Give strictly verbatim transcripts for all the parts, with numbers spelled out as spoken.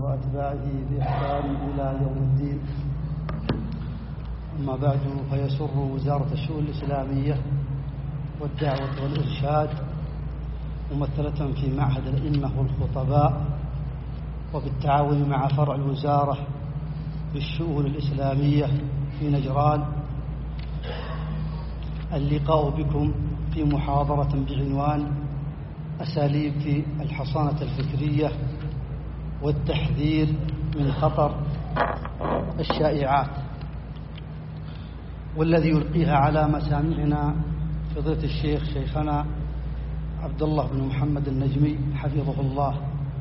وأتباعه بإحسان إلى يوم الدين. أما بعد، فيسر وزارة الشؤون الإسلامية والدعوة والإرشاد ممثلة في معهد الأئمة والخطباء وبالتعاون مع فرع الوزارة بالشؤون الإسلامية في نجران اللقاء بكم في محاضرة بعنوان أساليب في الحصانة الفكرية والتحذير من خطر الشائعات، والذي يلقيها على مسامعنا فضيلة الشيخ شيخنا عبد الله بن محمد النجمي حفظه الله.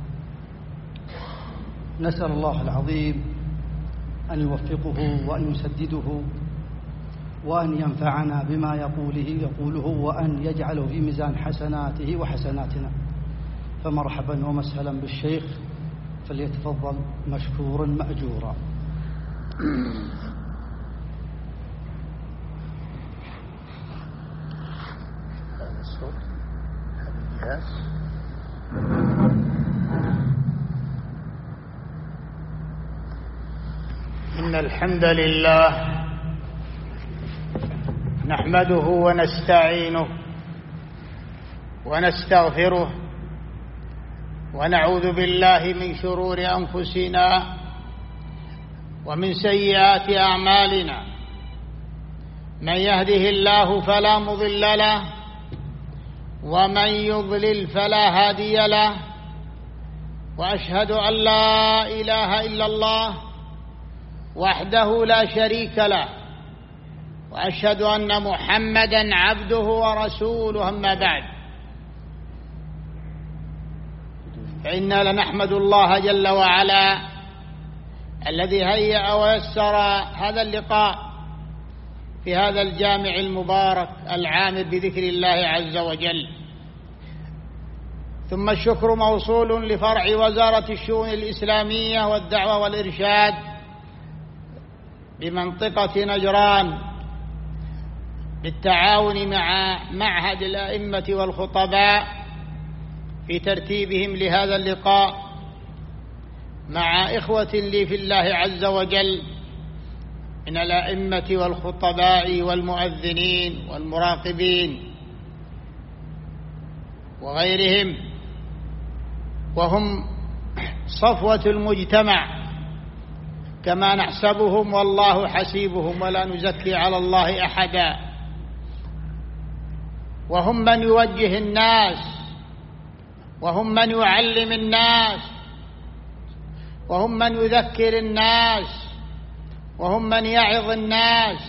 نسأل الله العظيم أن يوفقه وأن يسدده وأن ينفعنا بما يقوله يقوله وأن يجعله في ميزان حسناته وحسناتنا. فمرحبا ومسهلا بالشيخ، فليتفضل مشكورا مأجورا. إن الحمد لله نحمده ونستعينه ونستغفره ونعوذ بالله من شرور أنفسنا ومن سيئات أعمالنا. من يهده الله فلا مضل له ومن يضلل فلا هادي له، وأشهد أن لا إله إلا الله وحده لا شريك له، وأشهد أن محمدًا عبده ورسوله. أما بعد، فإنا لنحمد الله جل وعلا الذي هيأ ويسر هذا اللقاء في هذا الجامع المبارك العامر بذكر الله عز وجل. ثم الشكر موصول لفرع وزارة الشؤون الإسلامية والدعوة والإرشاد بمنطقة نجران بالتعاون مع معهد الأئمة والخطباء في ترتيبهم لهذا اللقاء مع إخوة لي في الله عز وجل من الأئمة والخطباء والمؤذنين والمراقبين وغيرهم، وهم صفوة المجتمع كما نحسبهم، والله حسيبهم ولا نزكي على الله أحدا. وهم من يوجه الناس، وهم من يعلم الناس، وهم من يذكر الناس، وهم من يعظ الناس.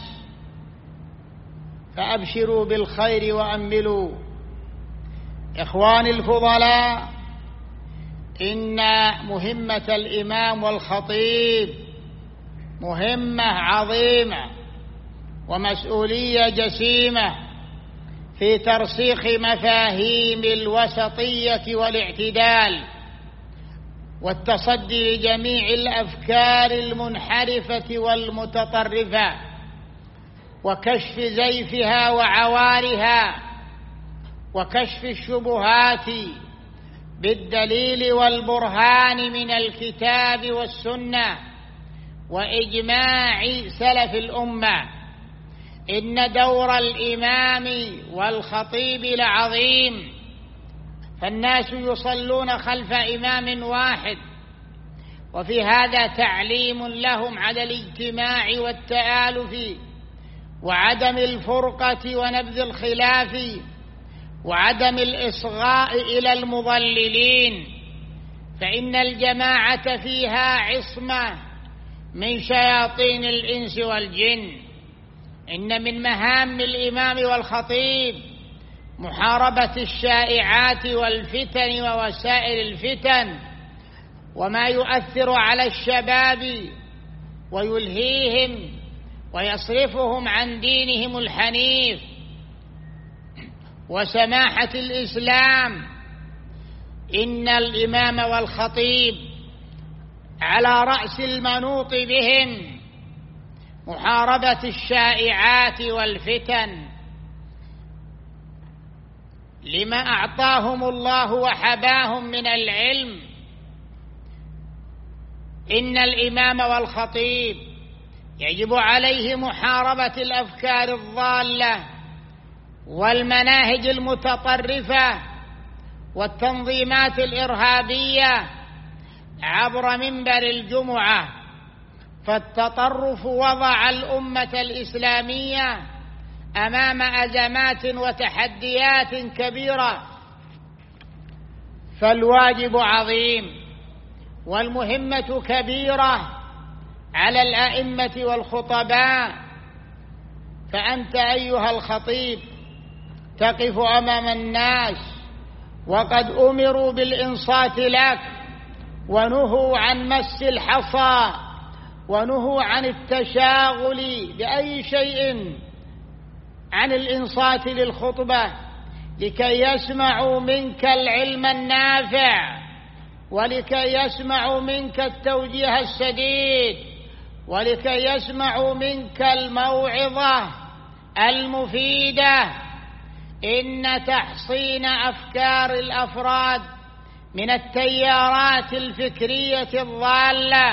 فأبشروا بالخير وأملوا. إخواني الفضلاء، إن مهمة الإمام والخطيب مهمة عظيمة ومسؤولية جسيمة في ترسيخ مفاهيم الوسطية والاعتدال والتصدي لجميع الأفكار المنحرفة والمتطرفة وكشف زيفها وعوارها وكشف الشبهات بالدليل والبرهان من الكتاب والسنة وإجماع سلف الأمة. إن دور الإمام والخطيب لعظيم، فالناس يصلون خلف إمام واحد، وفي هذا تعليم لهم على الاجتماع والتآلف وعدم الفرقة ونبذ الخلاف وعدم الإصغاء إلى المضللين، فإن الجماعة فيها عصمة من شياطين الإنس والجن. إن من مهام الإمام والخطيب محاربة الشائعات والفتن ووسائل الفتن وما يؤثر على الشباب ويلهيهم ويصرفهم عن دينهم الحنيف وسماحة الإسلام. إن الإمام والخطيب على رأس المنوط بهم محاربة الشائعات والفتن، لما أعطاهم الله وحباهم من العلم إن الإمام والخطيب يجب عليه محاربة الأفكار الضالة والمناهج المتطرفة والتنظيمات الإرهابية عبر منبر الجمعة، فالتطرف وضع الأمة الإسلامية أمام أزمات وتحديات كبيرة، فالواجب عظيم والمهمة كبيرة على الأئمة والخطباء. فأنت أيها الخطيب تقف أمام الناس وقد أمروا بالإنصات لك، ونهوا عن مس الحصى، ونهوا عن التشاغل بأي شيء عن الإنصات للخطبة، لكي يسمعوا منك العلم النافع، ولكي يسمعوا منك التوجيه السديد، ولكي يسمعوا منك الموعظة المفيدة. إن تحصين أفكار الأفراد من التيارات الفكرية الضالة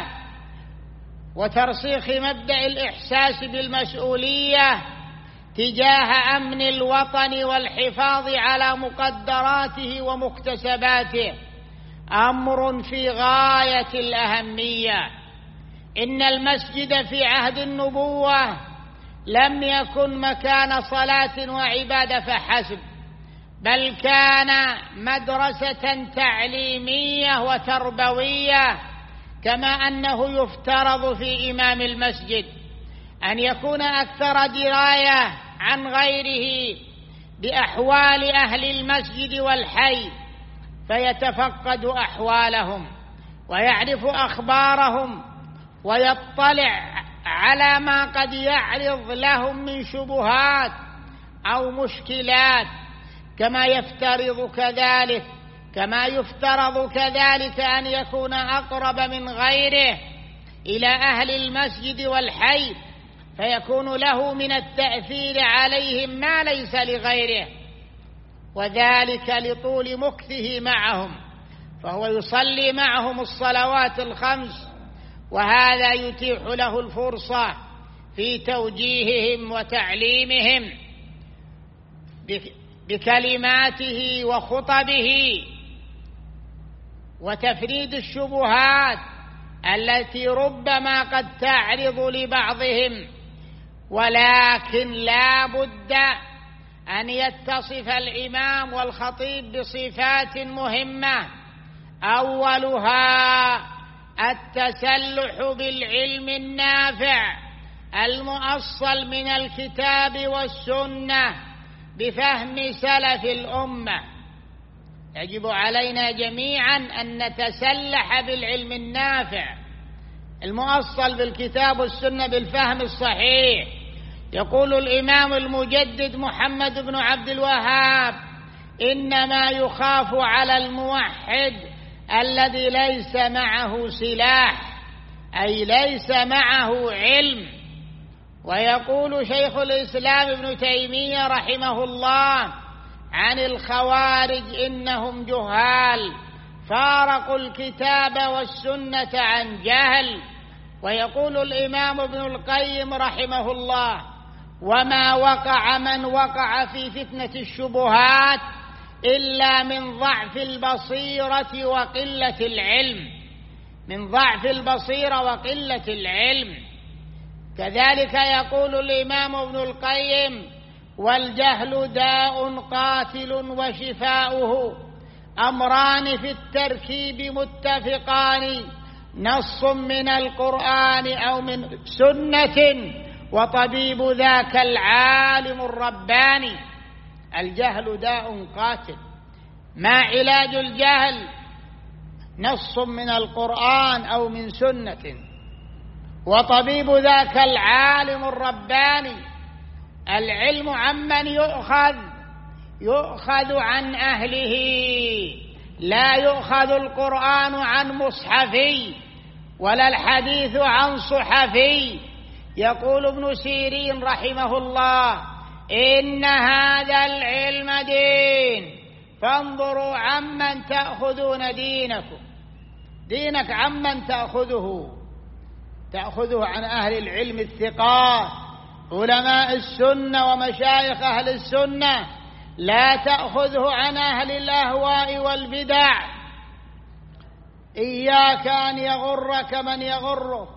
وترسيخ مبدأ الإحساس بالمسؤولية تجاه أمن الوطن والحفاظ على مقدراته ومكتسباته أمر في غاية الأهمية. إن المسجد في عهد النبوة لم يكن مكان صلاة وعبادة فحسب، بل كان مدرسة تعليمية وتربوية، كما أنه يفترض في إمام المسجد أن يكون أكثر دراية عن غيره بأحوال أهل المسجد والحي، فيتفقد أحوالهم ويعرف أخبارهم ويطلع على ما قد يعرض لهم من شبهات أو مشكلات، كما يفترض كذلك كما يفترض كذلك أن يكون أقرب من غيره إلى أهل المسجد والحي، فيكون له من التأثير عليهم ما ليس لغيره، وذلك لطول مكثه معهم، فهو يصلي معهم الصلوات الخمس، وهذا يتيح له الفرصة في توجيههم وتعليمهم بكلماته وخطبه، وتفريد الشبهات التي ربما قد تعرض لبعضهم. ولكن لا بد أن يتصف الإمام والخطيب بصفات مهمة، أولها التسلح بالعلم النافع المؤصل من الكتاب والسنة بفهم سلف الأمة. يجب علينا جميعا أن نتسلح بالعلم النافع المؤصل بالكتاب والسنة بالفهم الصحيح. يقول الإمام المجدد محمد بن عبد الوهاب: إنما يخاف على الموحد الذي ليس معه سلاح، أي ليس معه علم. ويقول شيخ الإسلام ابن تيمية رحمه الله عن الخوارج: إنهم جهال فارقوا الكتاب والسنة عن جهل. ويقول الإمام ابن القيم رحمه الله: وما وقع من وقع في فتنة الشبهات إلا من ضعف البصيرة وقلة العلم، من ضعف البصيرة وقلة العلم. كذلك يقول الإمام ابن القيم: والجهل داء قاتل وشفاؤه أمران في التركيب متفقان، نص من القرآن أو من سنة، وطبيب ذاك العالم الرباني. الجهل داء قاتل. ما علاج الجهل؟ نص من القرآن أو من سنة، وطبيب ذاك العالم الرباني. العلم عمن يؤخذ؟ يؤخذ عن أهله، لا يؤخذ القرآن عن مصحفي ولا الحديث عن صحفي. يقول ابن سيرين رحمه الله: إن هذا العلم دين فانظروا عمن تأخذون دينكم. دينك عمن تأخذه؟ تأخذه عن أهل العلم الثقات علماء السنة ومشايخ أهل السنة، لا تأخذه عن أهل الأهواء والبدع. إياك أن يغرك من يغره.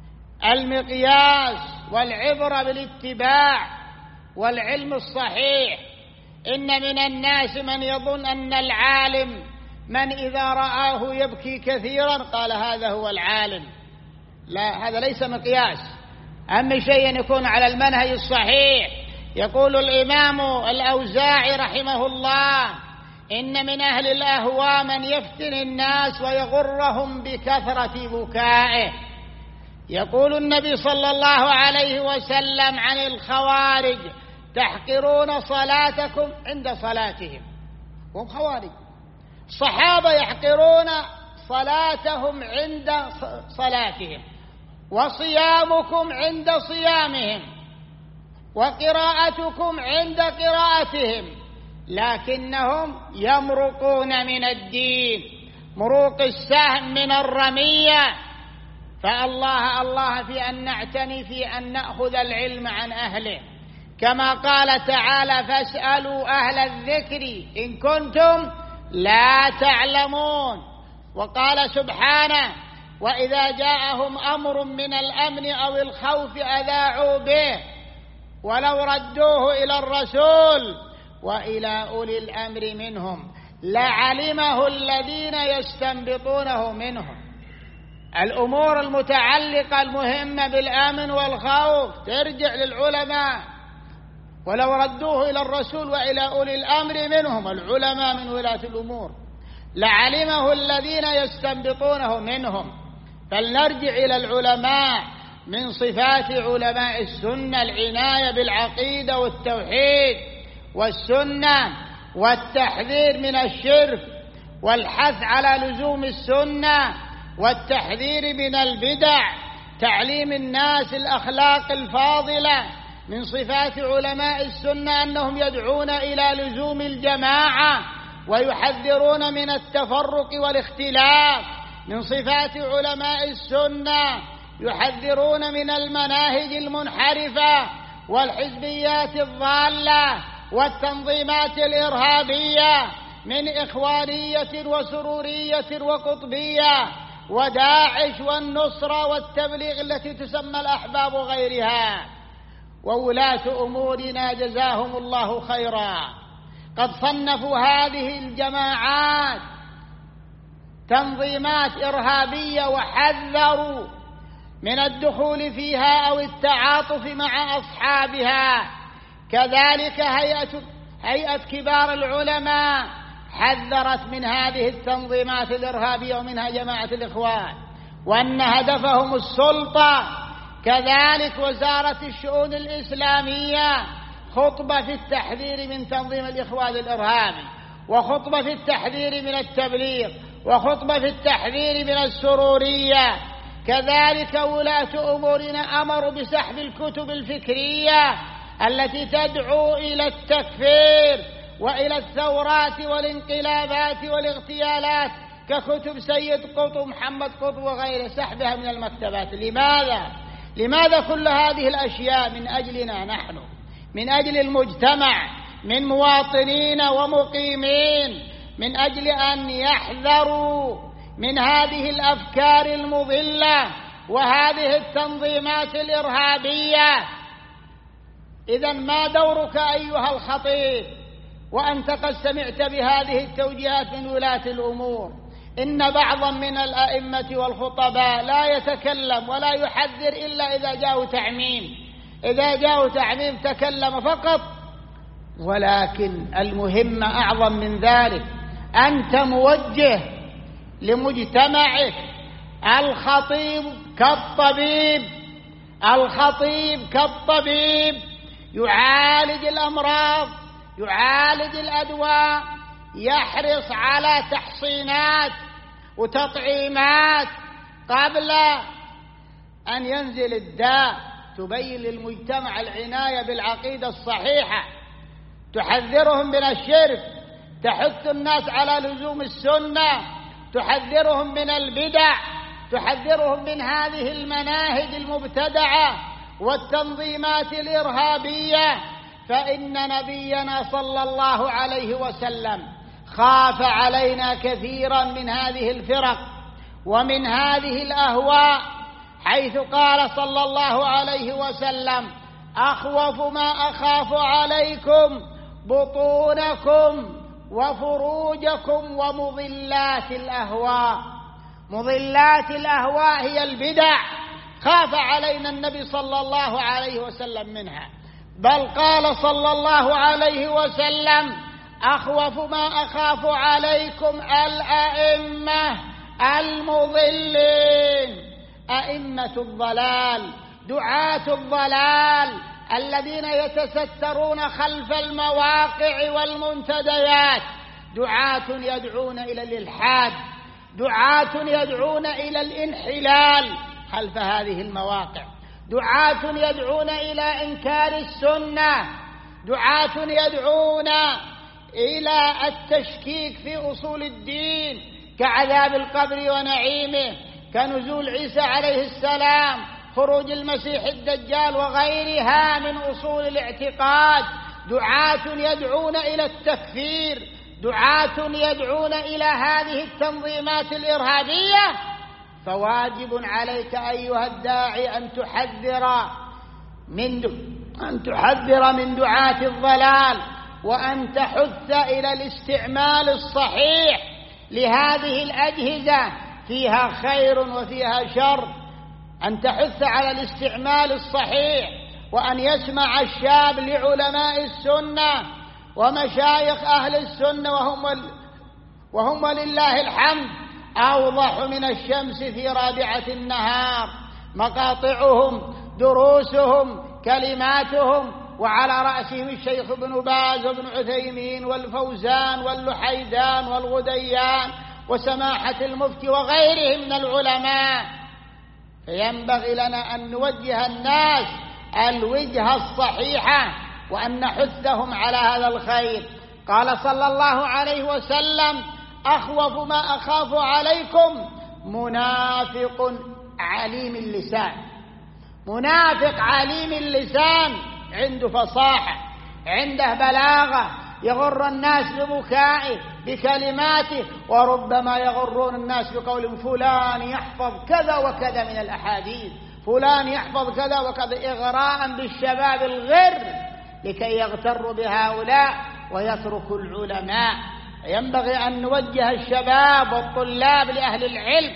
المقياس والعبرة بالاتباع والعلم الصحيح. إن من الناس من يظن أن العالم من إذا رآه يبكي كثيرا قال هذا هو العالم. لا، هذا ليس مقياس. أهم شيء أن يكون على المنهج الصحيح. يقول الإمام الأوزاعي رحمه الله: إن من أهل الأهواء من يفتن الناس ويغرهم بكثرة بكائه. يقول النبي صلى الله عليه وسلم عن الخوارج: تحقرون صلاتكم عند صلاتهم. هم خوارج. الصحابة يحقرون صلاتهم عند صلاتهم، وصيامكم عند صيامهم، وقراءتكم عند قراءتهم، لكنهم يمرقون من الدين مروق السهم من الرمية. فالله الله في أن نعتني في أن نأخذ العلم عن أهله، كما قال تعالى: فاسألوا أهل الذكر إن كنتم لا تعلمون. وقال سبحانه: وإذا جاءهم أمر من الأمن أو الخوف أذاعوا به ولو ردوه إلى الرسول وإلى أولي الأمر منهم لعلمه الذين يستنبطونه منهم. الأمور المتعلقة المهمة بالأمن والخوف ترجع للعلماء، ولو ردوه إلى الرسول وإلى أولي الأمر منهم، العلماء من ولاة الأمور، لعلمه الذين يستنبطونه منهم. فلنرجع إلى العلماء. من صفات علماء السنة العناية بالعقيدة والتوحيد والسنة، والتحذير من الشرك، والحث على لزوم السنة، والتحذير من البدع، تعليم الناس الأخلاق الفاضلة. من صفات علماء السنة أنهم يدعون إلى لزوم الجماعة ويحذرون من التفرق والاختلاف. من صفات علماء السنة يحذرون من المناهج المنحرفة والحزبيات الضالة والتنظيمات الإرهابية من إخوانية وسرورية وقطبية وداعش والنصرة والتبليغ التي تسمى الأحباب وغيرها. وولاة أمورنا جزاهم الله خيرا قد صنفوا هذه الجماعات تنظيمات إرهابية وحذروا من الدخول فيها أو التعاطف مع أصحابها. كذلك هيئة, هيئة كبار العلماء حذرت من هذه التنظيمات الإرهابية ومنها جماعة الإخوان، وأن هدفهم السلطة. كذلك وزارة الشؤون الإسلامية خطبة في التحذير من تنظيم الإخوان الإرهابي، وخطبة في التحذير من التبليغ، وخطبة في التحذير من السرورية. كذلك ولاة أمورنا أمروا بسحب الكتب الفكرية التي تدعو إلى التكفير وإلى الثورات والانقلابات والاغتيالات ككتب سيد قطب محمد قطب وغيره، سحبها من المكتبات. لماذا؟ لماذا كل هذه الأشياء؟ من أجلنا نحن، من أجل المجتمع، من مواطنين ومقيمين، من أجل أن يحذروا من هذه الأفكار المضلة وهذه التنظيمات الإرهابية. إذن ما دورك أيها الخطيب وأنت قد سمعت بهذه التوجيهات من ولاة الأمور؟ إن بعضا من الأئمة والخطباء لا يتكلم ولا يحذر إلا إذا جاءوا تعميم، إذا جاءوا تعميم تكلم فقط. ولكن المهم أعظم من ذلك، أنت موجه لمجتمعك. الخطيب كالطبيب، الخطيب كالطبيب يعالج الأمراض، يعالج الأدواء، يحرص على تحصينات وتطعيمات قبل أن ينزل الداء. تبين للمجتمع العناية بالعقيدة الصحيحة، تحذرهم من الشرك، تحث الناس على لزوم السنة تحذرهم من البدع، تحذرهم من هذه المناهج المبتدعة والتنظيمات الإرهابية. فإن نبينا صلى الله عليه وسلم خاف علينا كثيرا من هذه الفرق ومن هذه الأهواء، حيث قال صلى الله عليه وسلم: أخوف ما أخاف عليكم بطونكم وفروجكم ومضلات الأهواء. مضلات الأهواء هي البدع، خاف علينا النبي صلى الله عليه وسلم منها، بل قال صلى الله عليه وسلم: أخوف ما أخاف عليكم الأئمة المضلين، أئمة الضلال، دعاة الضلال الذين يتسترون خلف المواقع والمنتديات، دعاة يدعون إلى الإلحاد، دعاة يدعون إلى الانحلال خلف هذه المواقع، دعاة يدعون إلى إنكار السنة، دعاة يدعون إلى التشكيك في أصول الدين كعذاب القبر ونعيمه، كنزول عيسى عليه السلام، خروج المسيح الدجال وغيرها من أصول الاعتقاد، دعاة يدعون إلى التكفير، دعاة يدعون إلى هذه التنظيمات الإرهابية. فواجب عليك أيها الداعي أن تحذر من أن تحذر من دعاة الضلال، وأن تحث إلى الاستعمال الصحيح لهذه الأجهزة، فيها خير وفيها شر، أن تحث على الاستعمال الصحيح، وأن يسمع الشاب لعلماء السنة ومشايخ أهل السنة، وهم وهم لله الحمد أوضح من الشمس في رابعة النهار، مقاطعهم، دروسهم، كلماتهم، وعلى رأسهم الشيخ ابن باز وابن عثيمين والفوزان واللحيدان والغديان وسماحة المفتي وغيرهم من العلماء. فينبغي لنا أن نوجه الناس الوجهة الصحيحة وأن نحثهم على هذا الخير. قال صلى الله عليه وسلم: أخوف ما أخاف عليكم منافق عليم اللسان. منافق عليم اللسان، عنده فصاحة، عنده بلاغة، يغر الناس ببكائه بكلماته، وربما يغرون الناس بقول فلان يحفظ كذا وكذا من الأحاديث، فلان يحفظ كذا وكذا، إغراء بالشباب الغر لكي يغتروا بهؤلاء ويتركوا العلماء. ينبغي أن نوجه الشباب والطلاب لأهل العلم.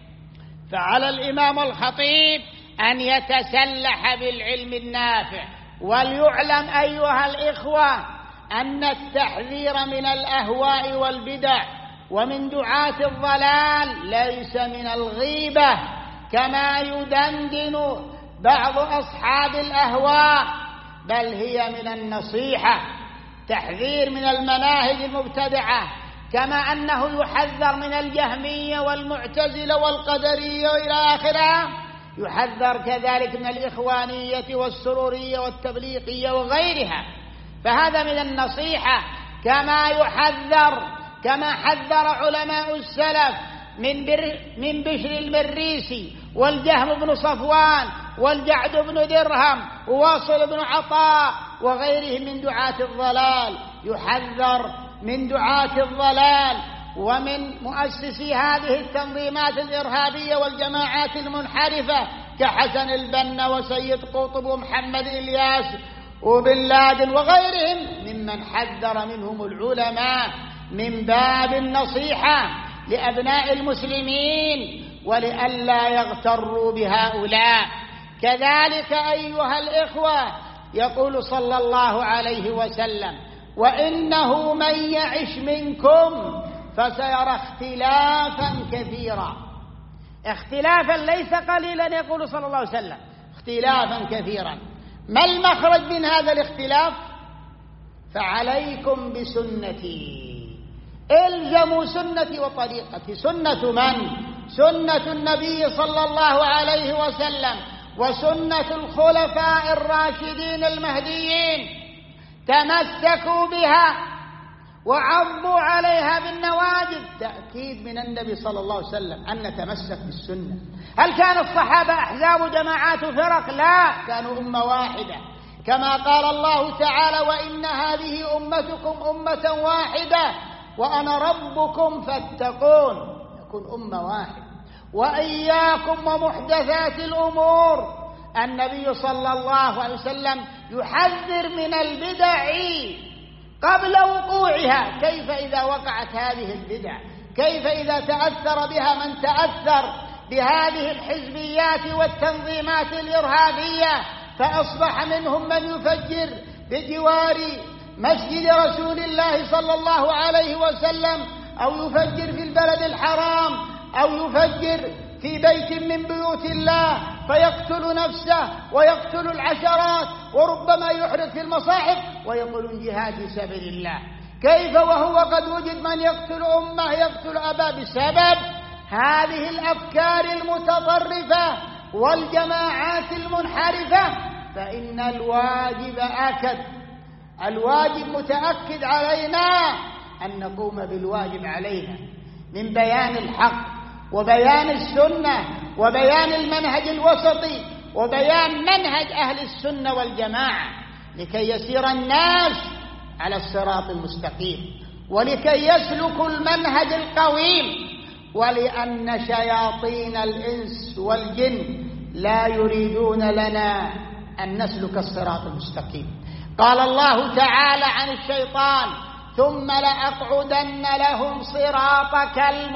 فعلى الإمام الخطيب أن يتسلح بالعلم النافع. وليعلم أيها الإخوة أن التحذير من الأهواء والبدع ومن دعاة الضلال ليس من الغيبة كما يدندن بعض أصحاب الأهواء، بل هي من النصيحة. تحذير من المناهج المبتدعة، كما أنه يحذر من الجهمية والمعتزلة والقدرية وإلى آخرها، يحذر كذلك من الإخوانية والسرورية والتبليغية وغيرها. فهذا من النصيحة، كما يحذر كما حذر علماء السلف من بر من بشر المريسي والجهم بن صفوان والجعد بن درهم وواصل بن عطاء وغيرهم من دعاة الضلال. يحذر من دعاة الضلال ومن مؤسسي هذه التنظيمات الإرهابية والجماعات المنحرفة كحسن البنا وسيد قطب ومحمد إلياس وبن لادن وغيرهم ممن حذر منهم العلماء، من باب النصيحة لأبناء المسلمين ولئلا يغتروا بهؤلاء. كذلك أيها الإخوة يقول صلى الله عليه وسلم: وإنه من يعش منكم فسيرى اختلافا كثيرا. اختلافا ليس قليلا، يقول صلى الله عليه وسلم، اختلافا كثيرا. ما المخرج من هذا الاختلاف؟ فعليكم بسنتي، الزموا سنتي وطريقتي. سنة من؟ سنة النبي صلى الله عليه وسلم وسنة الخلفاء الراشدين المهديين. تمسكوا بها وعضوا عليها بالنواجذ، تأكيد من النبي صلى الله عليه وسلم أن نتمسك بالسنة. هل كان الصحابة أحزاب وجماعات وفرق؟ لا، كانوا أمة واحدة، كما قال الله تعالى: وإن هذه أمتكم أمة واحدة وأنا ربكم فاتقون. يكون أمة واحدة. وإياكم ومحدثات الأمور، النبي صلى الله عليه وسلم يحذر من البدع قبل وقوعها. كيف إذا وقعت هذه البدع؟ كيف إذا تأثر بها من تأثر بهذه الحزبيات والتنظيمات الإرهابية، فأصبح منهم من يفجر بجوار مسجد رسول الله صلى الله عليه وسلم، أو يفجر في البلد الحرام، أو يفجر في بيت من بيوت الله فيقتل نفسه ويقتل العشرات، وربما يحرق في المصاحف ويقول جهاد في سبيل الله. كيف وهو قد وجد من يقتل أمه، يقتل أباه بسبب هذه الأفكار المتطرفة والجماعات المنحرفة؟ فإن الواجب أكد، الواجب متأكد علينا أن نقوم بالواجب علينا من بيان الحق وبيان السنة وبيان المنهج الوسطي وبيان منهج أهل السنة والجماعة، لكي يسير الناس على الصراط المستقيم، ولكي يسلكوا المنهج القويم، ولأن شياطين الإنس والجن لا يريدون لنا أن نسلك الصراط المستقيم. قال الله تعالى عن الشيطان: ثم لأقعدن لهم صراطك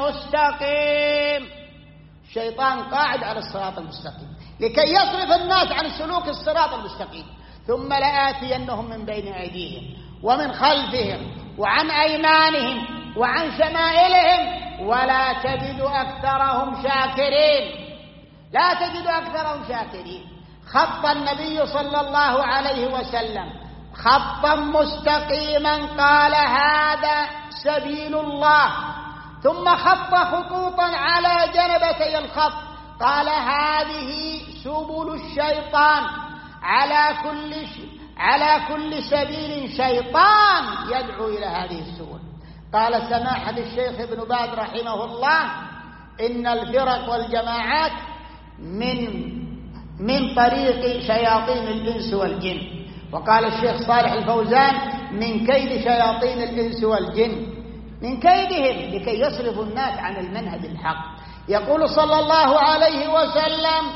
المستقيم. الشيطان قاعد على الصراط المستقيم لكي يصرف الناس عن سلوك الصراط المستقيم. ثم لآتينهم من بين أيديهم ومن خلفهم وعن أيمانهم وعن شمائلهم ولا تجد أكثرهم شاكرين. لا تجد أكثرهم شاكرين. خط النبي صلى الله عليه وسلم خطا مستقيما، قال: هذا سبيل الله. ثم خط خطوطا على جنبتي الخط، قال: هذه سبل الشيطان. على كل ش... على كل سبيل شيطان يدعو إلى هذه السبل. قال سماحة الشيخ ابن باز رحمه الله: إن الفرق والجماعات من من طريق شياطين الإنس والجن. وقال الشيخ صالح الفوزان: من كيد شياطين الإنس والجن، من كيدهم لكي يصرفوا الناس عن المنهج الحق. يقول صلى الله عليه وسلم: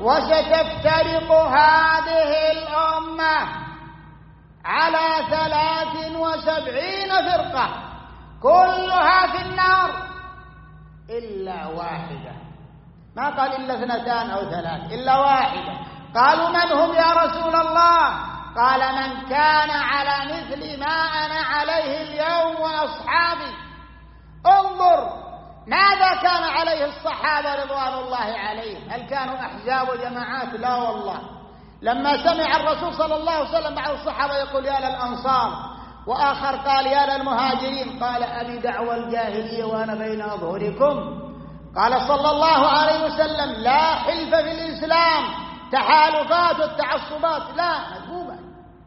وستفترق هذه الأمة على ثلاث وسبعين فرقة كلها في النار إلا واحدة. ما قال إلا اثنتان أو ثلاث، إلا واحدة. قالوا: من هم يا رسول الله؟ قال: من كان على مثل ما أنا عليه اليوم وأصحابي. انظر ماذا كان عليه الصحابة رضوان الله عليهم. هل كانوا أحزاب وجماعات؟ لا والله. لما سمع الرسول صلى الله عليه وسلم بعض الصحابة يقول: يا للأنصار، وآخر قال: يا للمهاجرين، قال: أبي دعوى الجاهلية وأنا بين أظهركم. قال صلى الله عليه وسلم: لا حلف في الإسلام، تحالفات والتعصبات لا مذمومة.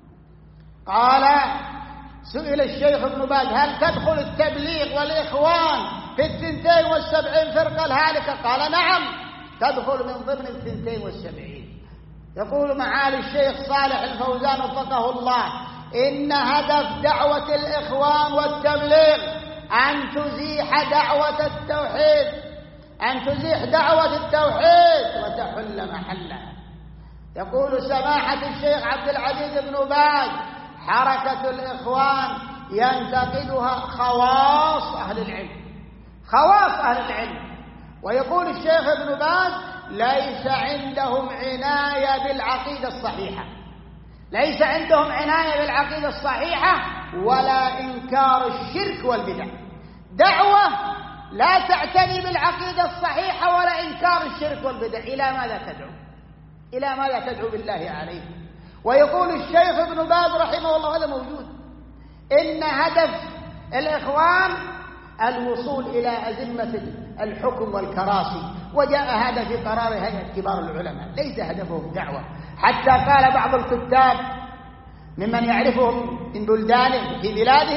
قال سئل الشيخ ابن باز: هل تدخل التبليغ والإخوان في الثنتين والسبعين فرقة الهالكة؟ قال: نعم، تدخل من ضمن الثنتين والسبعين. يقول معالي الشيخ صالح الفوزان وفقه الله: إن هدف دعوة الإخوان والتبليغ أن تزيح دعوة التوحيد، أن تزيح دعوة التوحيد وتحل محلها. يقول سماحة الشيخ عبد العزيز بن باز: حركة الإخوان ينتقدها خواص أهل العلم، خواص أهل العلم. ويقول الشيخ ابن باز: ليس عندهم عناية بالعقيدة الصحيحة، ليس عندهم عناية بالعقيدة الصحيحة ولا إنكار الشرك والبدع. دعوة لا تعتني بالعقيدة الصحيحة ولا إنكار الشرك والبدع، إلى ماذا تدعو؟ إلى ماذا تدعو بالله عليه؟ ويقول الشيخ ابن باز رحمه الله: هذا موجود، إن هدف الإخوان الوصول إلى أزمة الحكم والكراسي، وجاء هذا في قرار هيئة كبار العلماء، ليس هدفهم دعوة. حتى قال بعض الكتاب ممن يعرفهم من بلدانهم في بلادهم: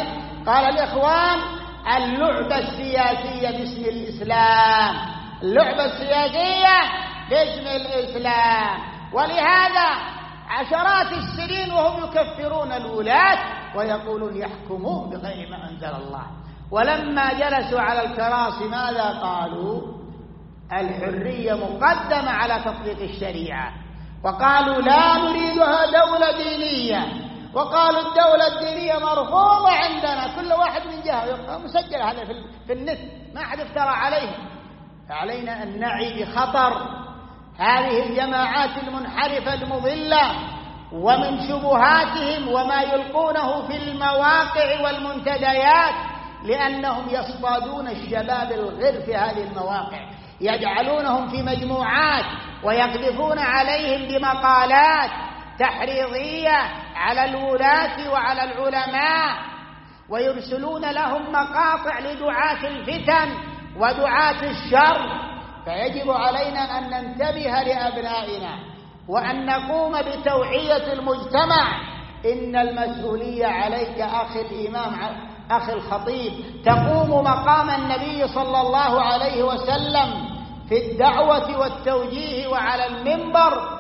قال الإخوان اللعبة السياسية باسم الإسلام، اللعبة السياسية باسم الإسلام. ولهذا عشرات السنين وهم يكفرون الولاة ويقولون يحكمون بغير ما أنزل الله. ولما جلسوا على الكراسي ماذا قالوا؟ الحرية مقدمة على تطبيق الشريعة، وقالوا لا نريدها دولة دينية، وقالوا الدولة الدينية مرفوضة عندنا، كل واحد من جهة مسجل هذا في النت، ما أحد افترى عليه. فعلينا أن نعي بخطر هذه الجماعات المنحرفة المضلة ومن شبهاتهم وما يلقونه في المواقع والمنتديات، لأنهم يصطادون الشباب الغر في هذه المواقع، يجعلونهم في مجموعات ويقذفون عليهم بمقالات تحريضية على الولاة وعلى العلماء، ويرسلون لهم مقاطع لدعاة الفتن ودعاة الشر. فيجب علينا أن ننتبه لأبنائنا وأن نقوم بتوعية المجتمع. إن المسؤولية عليك أخي الإمام أخي الخطيب، تقوم مقام النبي صلى الله عليه وسلم في الدعوة والتوجيه وعلى المنبر،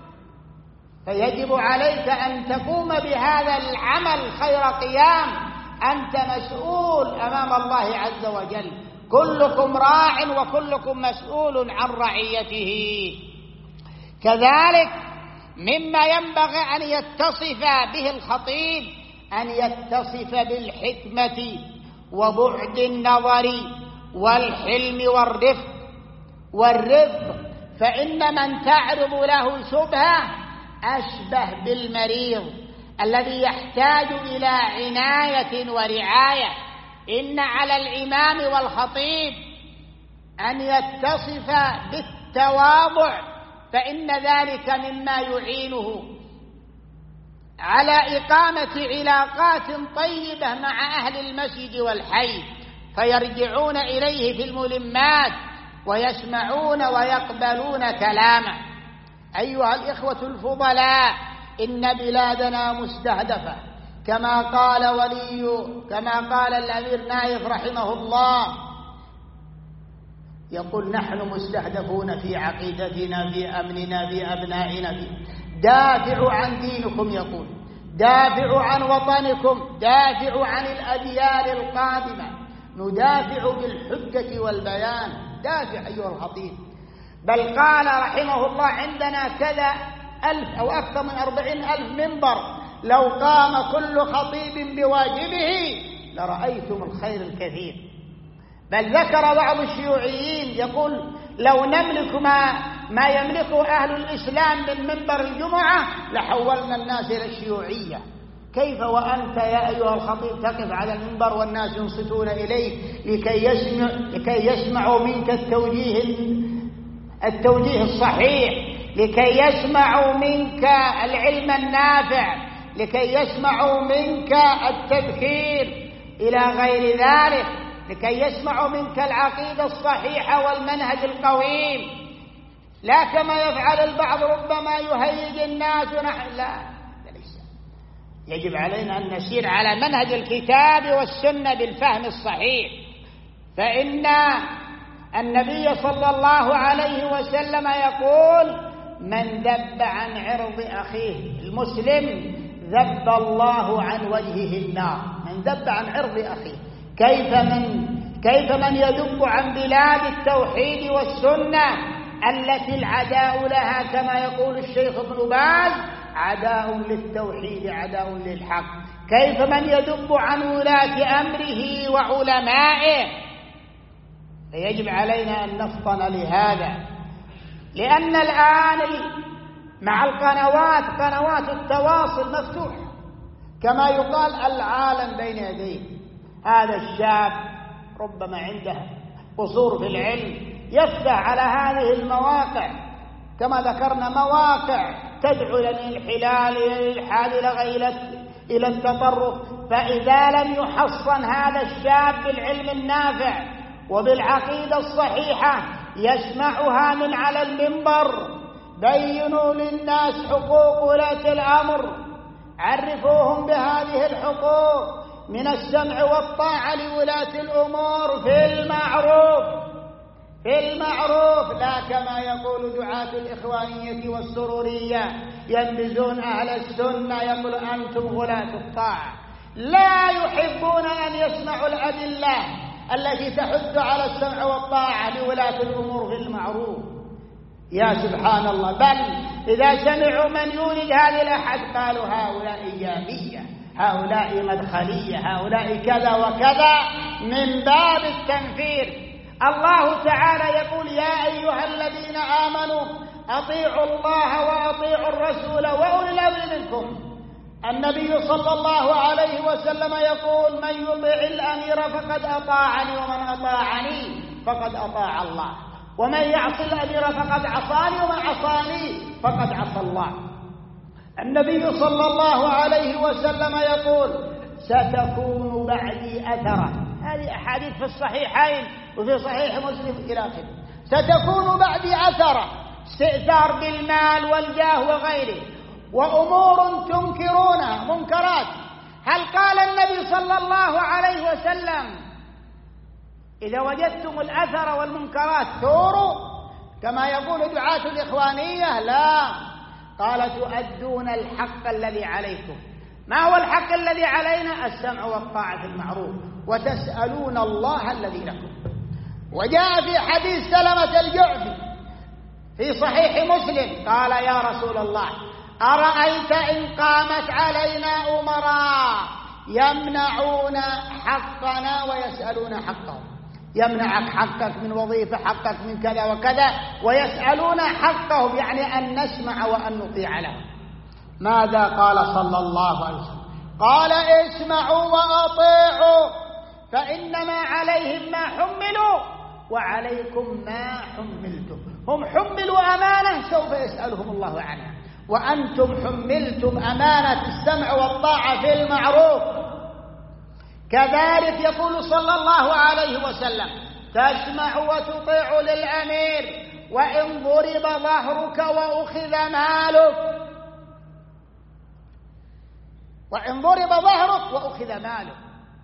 فيجب عليك أن تقوم بهذا العمل خير قيام. أنت مسؤول أمام الله عز وجل، كلكم راع وكلكم مسؤول عن رعيته. كذلك مما ينبغي أن يتصف به الخطيب أن يتصف بالحكمة وبعد النظر والحلم والرفق والرفق فإن من تعرض له شبهة أشبه بالمريض الذي يحتاج إلى عناية ورعاية. إن على الإمام والخطيب أن يتصف بالتواضع، فإن ذلك مما يعينه على إقامة علاقات طيبة مع أهل المسجد والحي، فيرجعون إليه في الملمات ويسمعون ويقبلون كلامه. أيها الإخوة الفضلاء، إن بلادنا مستهدفة كما قال ولي كما قال الأمير نايف رحمه الله، يقول نحن مستهدفون في عقيدتنا في أمننا في أبنائنا في دافعوا عن دينكم، يقول دافعوا عن وطنكم، دافعوا عن الأديان القادمة، ندافع بالحجة والبيان، دافع أيها الخطيب. بل قال رحمه الله عندنا كذا ألف أو أكثر من أربعين ألف منبر، لو قام كل خطيب بواجبه لرأيتم الخير الكثير. بل ذكر بعض الشيوعيين يقول لو نملك ما, ما يملكه أهل الإسلام من منبر الجمعة لحولنا الناس إلى الشيوعية. كيف وأنت يا أيها الخطيب تقف على المنبر والناس ينصتون إليك لكي, يسمع لكي يسمعوا منك التوجيه, التوجيه الصحيح، لكي يسمعوا منك العلم النافع، لكي يسمعوا منك التذكير إلى غير ذلك، لكي يسمعوا منك العقيدة الصحيحة والمنهج القويم، لا كما يفعل البعض ربما يهيج الناس ونحن لا. يجب علينا أن نسير على منهج الكتاب والسنة بالفهم الصحيح. فإن النبي صلى الله عليه وسلم يقول من ذب عن عرض أخيه المسلم ذب الله عن وجهه النار. من ذب عن عرض أخيه، كيف من كيف من يذب عن بلاد التوحيد والسنة التي العداء لها كما يقول الشيخ ابن باز عداء للتوحيد عداء للحق، كيف من يذب عن ولاة أمره وعلمائه. فيجب علينا أن نفطن لهذا، لأن الآن مع القنوات قنوات التواصل مفتوحة كما يقال العالم بين يديه. هذا الشاب ربما عنده قصور في العلم يفتح على هذه المواقع كما ذكرنا، مواقع تدعو إلى الانحلال إلى الإلحاد إلى التطرف. فإذا لم يحصن هذا الشاب بالعلم النافع وبالعقيدة الصحيحة يسمعها من على المنبر، بينوا للناس حقوق ولاة الأمر، عرفوهم بهذه الحقوق، من السمع والطاعة لولاة الأمور في المعروف في المعروف، لا كما يقول دعاة الإخوانية والسرورية ينبذون أهل السنة، يقول أنتم غلاة الطاعة، لا يحبون أن يسمعوا الأدلة التي تحث على السمع والطاعة لولاة الأمور في المعروف. يا سبحان الله، بل إذا سمعوا من يولد هذه الأحد قالوا هؤلاء إيجابية، هؤلاء مدخلية، هؤلاء كذا وكذا، من باب التنفير. الله تعالى يقول يا أيها الذين آمنوا أطيعوا الله وأطيعوا الرسول وأولي الأمر منكم. النبي صلى الله عليه وسلم يقول من يطع الأمير فقد أطاعني، ومن أطاعني فقد أطاع الله، ومن يعص الأمير فقد عصاني، ومن عصاني فقد عصى الله. النبي صلى الله عليه وسلم يقول ستكون بعدي أثرة، هذه أحاديث في الصحيحين وفي صحيح مسلم إلى آخره. ستكون بعدي أثرة، استئثار بالمال والجاه وغيره، وأمور تنكرونها، منكرات. هل قال النبي صلى الله عليه وسلم إذا وجدتم الأثر والمنكرات ثوروا كما يقول دعاة الإخوانية؟ لا، قال تؤدون الحق الذي عليكم. ما هو الحق الذي علينا؟ السمع والطاعة في المعروف، وتسألون الله الذي لكم. وجاء في حديث سلمة الجعفي في صحيح مسلم قال يا رسول الله أرأيت إن قامت علينا أمراء يمنعون حقنا ويسألون حقهم، يمنعك حقك من وظيفة، حقك من كذا وكذا، ويسألون حقهم، يعني أن نسمع وأن نطيع لهم. ماذا قال صلى الله عليه وسلم؟ قال اسمعوا وأطيعوا فإنما عليهم ما حملوا وعليكم ما حملتم. هم حملوا أمانة سوف يسألهم الله عنها، وأنتم حملتم أمانة السمع والطاعة في المعروف. كذلك يقول صلى الله عليه وسلم تسمع وتطيع للأمير وإن ضرب ظهرك وأخذ مالك، وإن ضرب ظهرك وأخذ مالك.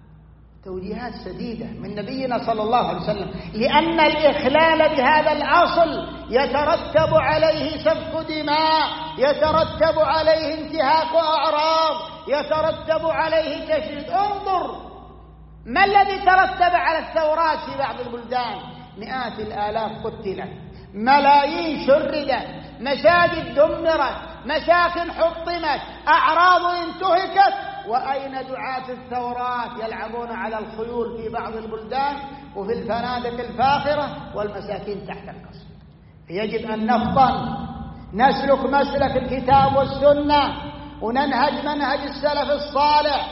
توجيهات سديدة من نبينا صلى الله عليه وسلم، لأن الإخلال بهذا الأصل يترتب عليه سفك دماء، يترتب عليه انتهاك أعراض، يترتب عليه تشريد. انظر ما الذي ترتب على الثورات في بعض البلدان، مئات الآلاف قتلت، ملايين شردت، مساجد دمرت، مساكن حطمت، أعراض انتهكت. وأين دعاة الثورات يلعبون على الخيول في بعض البلدان وفي الفنادق الفاخرة والمساكين تحت القصر؟ يجب أن نفطن، نسلك مسلك الكتاب والسنة، وننهج منهج السلف الصالح.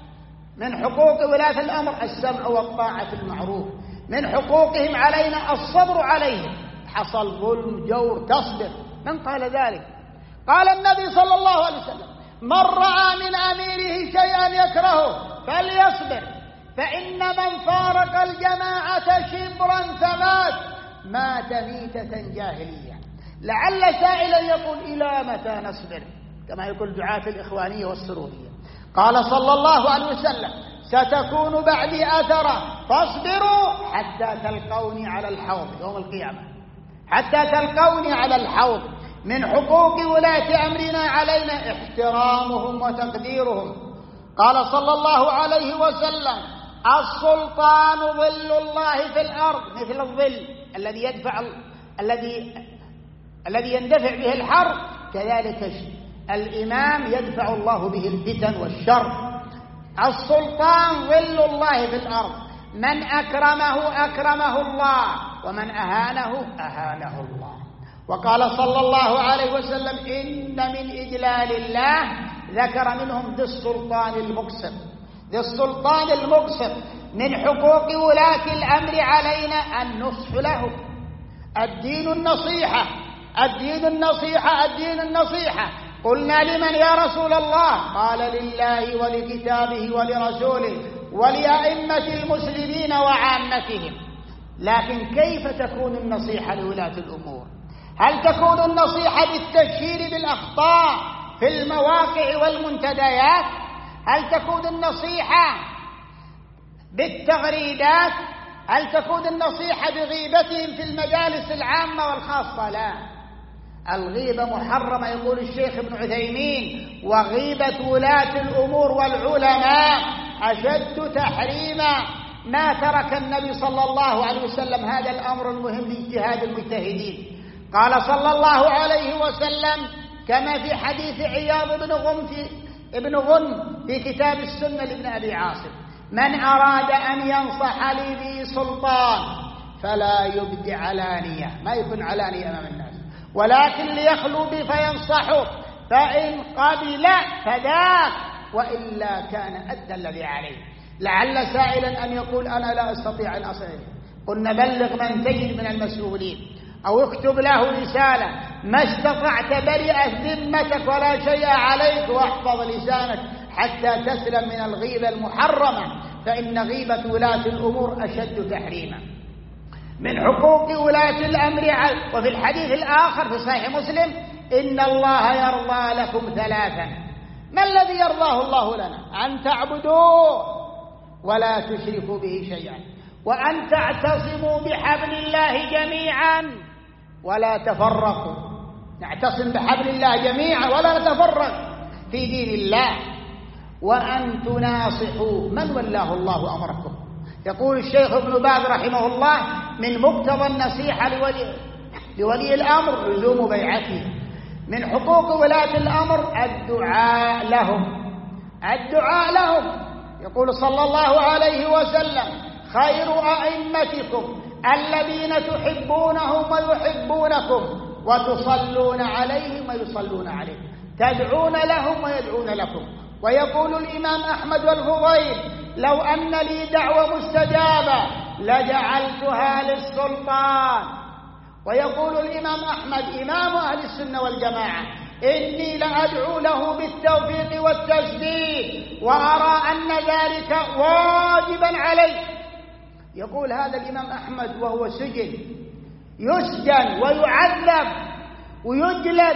من حقوق ولاة الأمر السمع والطاعة في المعروف، من حقوقهم علينا الصبر عليهم، حصل ظلم جور تصبر. من قال ذلك؟ قال النبي صلى الله عليه وسلم من رأى من أميره شيئا يكرهه فليصبر، فإن من فارق الجماعة شبرا فمات مات ميتة جاهلية. لعل سائلا يقول إلى متى نصبر، كما يقول دعاة الإخوانية والسرورية. قال صلى الله عليه وسلم ستكون بعدي أثرة فاصبروا حتى تلقوني على الحوض يوم القيامة، حتى تلقوني على الحوض. من حقوق ولاة أمرنا علينا احترامهم وتقديرهم. قال صلى الله عليه وسلم السلطان ظل الله في الأرض، مثل الظل الذي يدفع الذي الذي يندفع به الحر، كذلك الإمام يدفع الله به الفتن والشر. السلطان ظل الله في الأرض، من أكرمه أكرمه الله، ومن أهانه أهانه الله. وقال صلى الله عليه وسلم إن من إجلال الله ذكر منهم ذي السلطان المقسط. ذي السلطان المقسط من حقوق ولاة الأمر علينا النصح له. الدين النصيحة، الدين النصيحة، الدين النصيحة. قلنا لمن يا رسول الله؟ قال لله ولكتابه ولرسوله ولأئمة المسلمين وعامتهم. لكن كيف تكون النصيحة لولاة الأمور؟ هل تكون النصيحة بالتبشير بالأخطاء في المواقع والمنتديات؟ هل تكون النصيحة بالتغريدات؟ هل تكون النصيحة بغيبتهم في المجالس العامة والخاصة؟ لا، الغيبة محرمة. يقول الشيخ ابن عثيمين: وغيبة ولاة الأمور والعلماء أشد تحريما. ما ترك النبي صلى الله عليه وسلم هذا الأمر المهم لاجتهاد المجتهدين. قال صلى الله عليه وسلم كما في حديث عياض بن غنم في, ابن غنم في كتاب السنة لابن أبي عاصم: من أراد أن ينصح لي ذي سلطان فلا يبدي علانية، ما يكون علانية أمام الناس، ولكن ليخلو بي فينصحه، فإن قبل فذاك وإلا كان أدى الذي عليه. لعل سائلا أن يقول: أنا لا أستطيع أن أصل. قلنا: بلغ من تجد من المسؤولين، أو اكتب له رسالة: ما استطعت برئت ذمتك ولا شيء عليك، واحفظ لسانك حتى تسلم من الغيبة المحرمة، فإن غيبة ولاة الأمور أشد تحريما. من حقوق ولاة الأمر. وفي الحديث الآخر في صحيح مسلم: إن الله يرضى لكم ثلاثا. ما الذي يرضاه الله لنا؟ أن تعبدوه ولا تشركوا به شيئا، وأن تعتصموا بحبل الله جميعا ولا تفرقوا. نعتصم بحبل الله جميعا ولا نتفرق في دين الله. وأن تناصحوا من ولاه الله أمركم. يقول الشيخ ابن باز رحمه الله: من مقتضى النصيحة لولي, لولي الأمر لزوم بيعته. من حقوق ولاة الأمر الدعاء لهم، الدعاء لهم. يقول صلى الله عليه وسلم: خير أئمتكم الذين تحبونهم ويحبونكم، وتصلون عليهم ويصلون عليكم، تدعون لهم ويدعون لكم. ويقول الإمام أحمد والفضيل: لو أن لي دعوة مستجابة لجعلتها للسلطان. ويقول الإمام أحمد إمام أهل السنة والجماعة: إني لأدعو له بالتوفيق والتسديد، وأرى أن ذلك واجبا عليه. يقول هذا الإمام أحمد وهو سجن، يسجن ويعذب ويجلد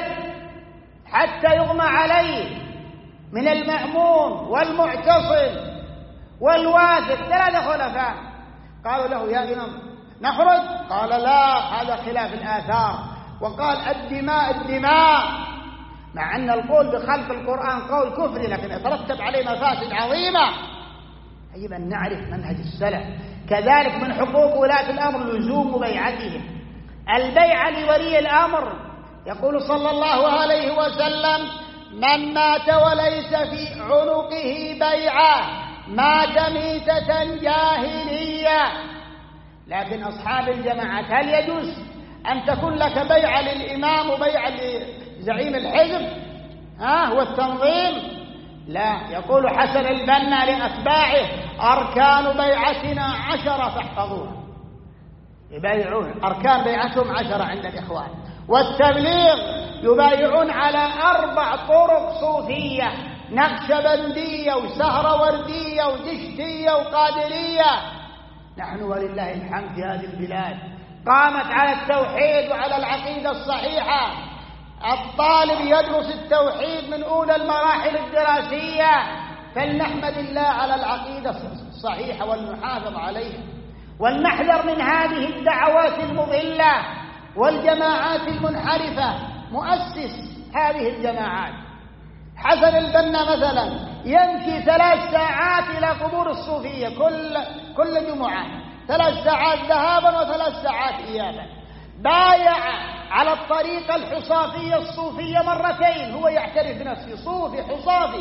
حتى يغمى عليه من المأمون والمعتصم والواثق، ثلاثة خلفاء. قالوا له: يا إمام نخرج؟ قال: لا، هذا خلاف الآثار. وقال: الدماء الدماء، مع أن القول بخلق القرآن قول كفري، لكن يترتب عليه مفاسد عظيمة. يجب أن نعرف منهج السلف. كذلك من حقوق ولاة الأمر لزوم بيعتهم، البيعة لولي الأمر. يقول صلى الله عليه وسلم: من مات وليس في عنقه بيعة مات ميتة جاهلية. لكن أصحاب الجماعات هل يجوز أن تكون لك بيعة للإمام وبيعة لزعيم الحزب ها والتنظيم؟ لا. يقول حسن البنا لأتباعه: أركان بيعتنا عشرة فاحفظوها. يبايعون، أركان بيعتهم عشرة عند الإخوان. والتبليغ يبايعون على أربع طرق صوفية: نقشبندية وسهروردية ودشتية وقادرية. نحن ولله الحمد في هذه البلاد قامت على التوحيد وعلى العقيدة الصحيحة. الطالب يدرس التوحيد من أولى المراحل الدراسية، فلنحمد الله على العقيدة الصحيحة والنحافظ عليها، ولنحذر من هذه الدعوات المضلة والجماعات المنحرفة. مؤسس هذه الجماعات حسن البنا مثلا يمشي ثلاث ساعات إلى قبور الصوفية كل كل جمعة، ثلاث ساعات ذهابا وثلاث ساعات إيابا. بايع على الطريقة الحصافية الصوفية مرتين، هو يعترف بنفسه صوفي حصافي.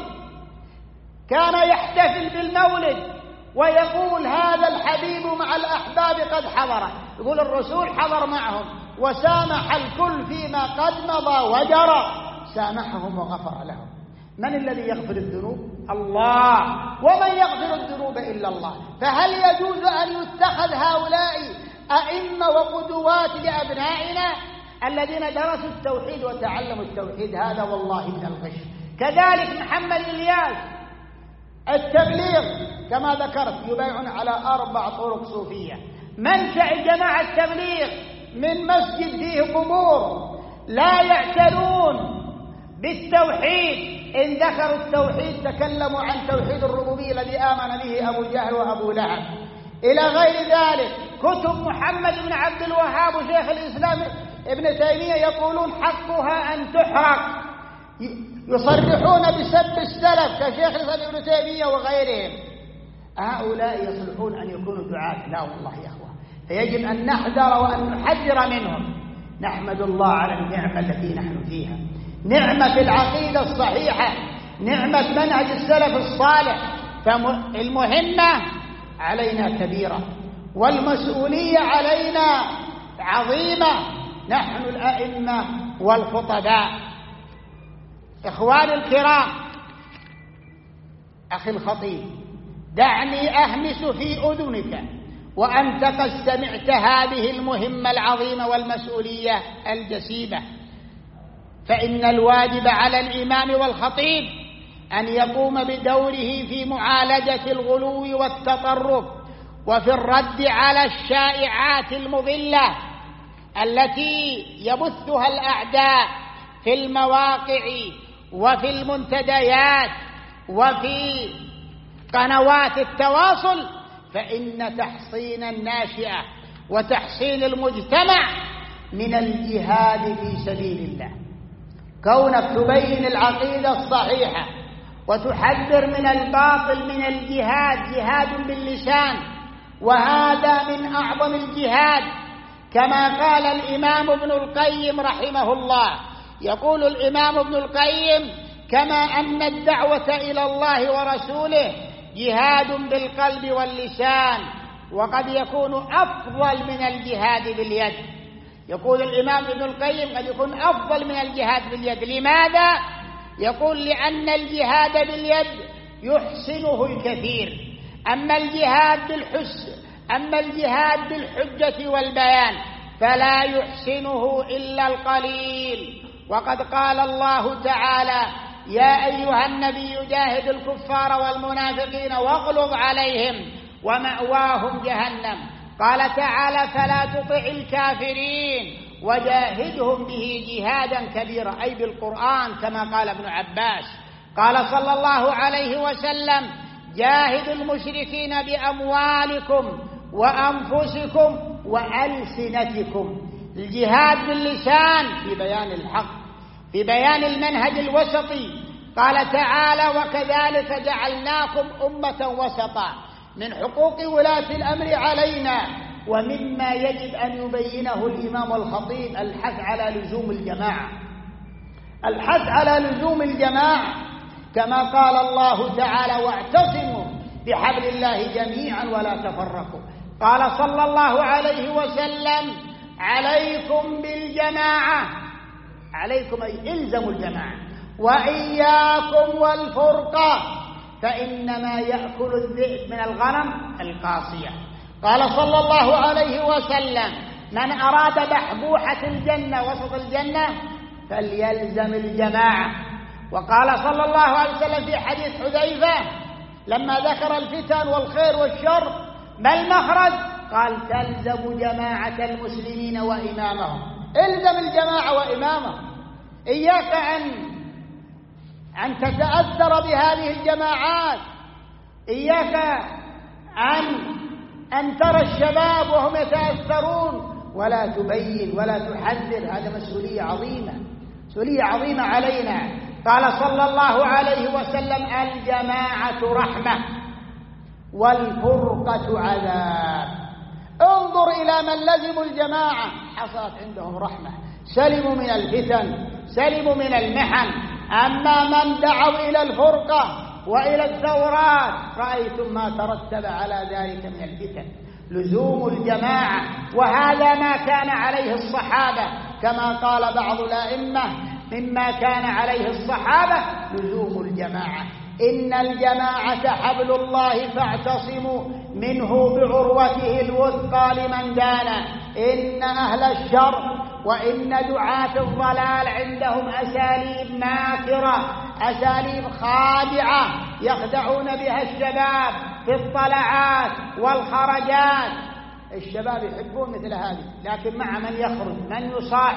كان يحتفل بالمولد ويقول: هذا الحبيب مع الأحباب قد حضر. يقول الرسول حضر معهم وسامح الكل فيما قد مضى وجرى، سامحهم وغفر لهم. من الذي يغفر الذنوب؟ الله. ومن يغفر الذنوب إلا الله. فهل يجوز أن يتخذ هؤلاء أئمة وقدوات لأبنائنا الذين درسوا التوحيد وتعلموا التوحيد؟ هذا والله من الغش. كذلك محمد إلياس التبليغ كما ذكرت يبايعون على أربع طرق صوفية. منشأ جماعة التبليغ من مسجد فيه قبور، لا يعتنون بالتوحيد إن ذكروا التوحيد تكلموا عن توحيد الربوبية الذي آمن به أبو جهل وأبو لهب إلى غير ذلك. كتب محمد بن عبد الوهاب وشيخ الإسلام ابن تيمية يقولون حقها أن تحرق، يصرحون بسب السلف كشيخ الإسلام ابن تيمية وغيرهم. هؤلاء يصلحون أن يكونوا دعاة؟ لا والله يا أخوة، فيجب أن نحذر وأن نحذر منهم. نحمد الله على النعمة التي نحن فيها، نعمة العقيدة الصحيحة، نعمة منهج السلف الصالح. فالمهمة علينا كبيرة والمسؤولية علينا عظيمة، نحن الأئمة والخطباء. إخواني الكرام، أخي الخطيب، دعني أهمس في أذنك وأنت قد سمعت هذه المهمة العظيمة والمسؤولية الجسيمة، فإن الواجب على الإمام والخطيب أن يقوم بدوره في معالجة الغلو والتطرف وفي الرد على الشائعات المضلة التي يبثها الأعداء في المواقع وفي المنتديات وفي قنوات التواصل. فإن تحصين الناشئة وتحصين المجتمع من الجهاد في سبيل الله. كونك تبين العقيدة الصحيحة وتحذر من الباطل من الجهاد، جهاد باللسان، وهذا من أعظم الجهاد، كما قال الإمام ابن القيم رحمه الله. يقول الإمام ابن القيم: كما أن الدعوة إلى الله ورسوله جهاد بالقلب واللسان، وقد يكون أفضل من الجهاد باليد. يقول الإمام ابن القيم قد يكون أفضل من الجهاد باليد. لماذا؟ يقول: لأن الجهاد باليد يحسنه الكثير، أما الجهاد بالحس أما الجهاد بالحجة والبيان فلا يحسنه إلا القليل. وقد قال الله تعالى: يا أيها النبي جاهد الكفار والمنافقين واغلظ عليهم ومأواهم جهنم. قال تعالى: فلا تطع الكافرين وجاهدهم به جهادا كبيرا، أي بالقرآن كما قال ابن عباس. قال صلى الله عليه وسلم: جاهدوا المشركين بأموالكم وأنفسكم وألسنتكم. الجهاد باللسان في بيان الحق، في بيان المنهج الوسطي. قال تعالى: وكذلك جعلناكم أمة وسطا. من حقوق ولاة الأمر علينا ومما يجب أن يبينه الإمام الخطيب الحث على لزوم الجماعة، الحث على لزوم الجماعة، كما قال الله تعالى: واعتصموا بحبل الله جميعا ولا تفرقوا. قال صلى الله عليه وسلم: عليكم بالجماعة، عليكم أي إلزموا الجماعة، وإياكم والفرقة فإنما يأكل الذئب من الغنم القاصية. قال صلى الله عليه وسلم: من أراد بحبوحة الجنة وسط الجنة فليلزم الجماعة. وقال صلى الله عليه وسلم في حديث حذيفة لما ذكر الفتن والخير والشر: ما المخرج؟ قال: تلزم جماعة المسلمين وإمامهم. الزم الجماعة وإمامهم. إياك أن أن تتأثر بهذه الجماعات، إياك أن أن ترى الشباب وهم يتأثرون ولا تبين ولا تحذر. هذا مسؤولية عظيمة، مسؤولية عظيمة علينا. قال صلى الله عليه وسلم: الجماعة رحمة والفرقة عذاب. انظر إلى من لزموا الجماعة حصلت عندهم رحمة، سلموا من الفتن، سلموا من المحن. أما من دعوا إلى الفرقة وإلى الثورات رأيتم ما ترتب على ذلك من الفتن. لزوم الجماعة، وهذا ما كان عليه الصحابة، كما قال بعض الأئمة: مما كان عليه الصحابة لزوم الجماعة. إن الجماعة حبل الله فاعتصموا منه بعروته الوثقى لمن دان. إن أهل الشر وإن دعاة الضلال عندهم أساليب ماكرة، أساليب خادعة يخدعون بها الشباب في الطلعات والخرجات. الشباب يحبون مثل هذه، لكن مع من يخرج، من يصاحب،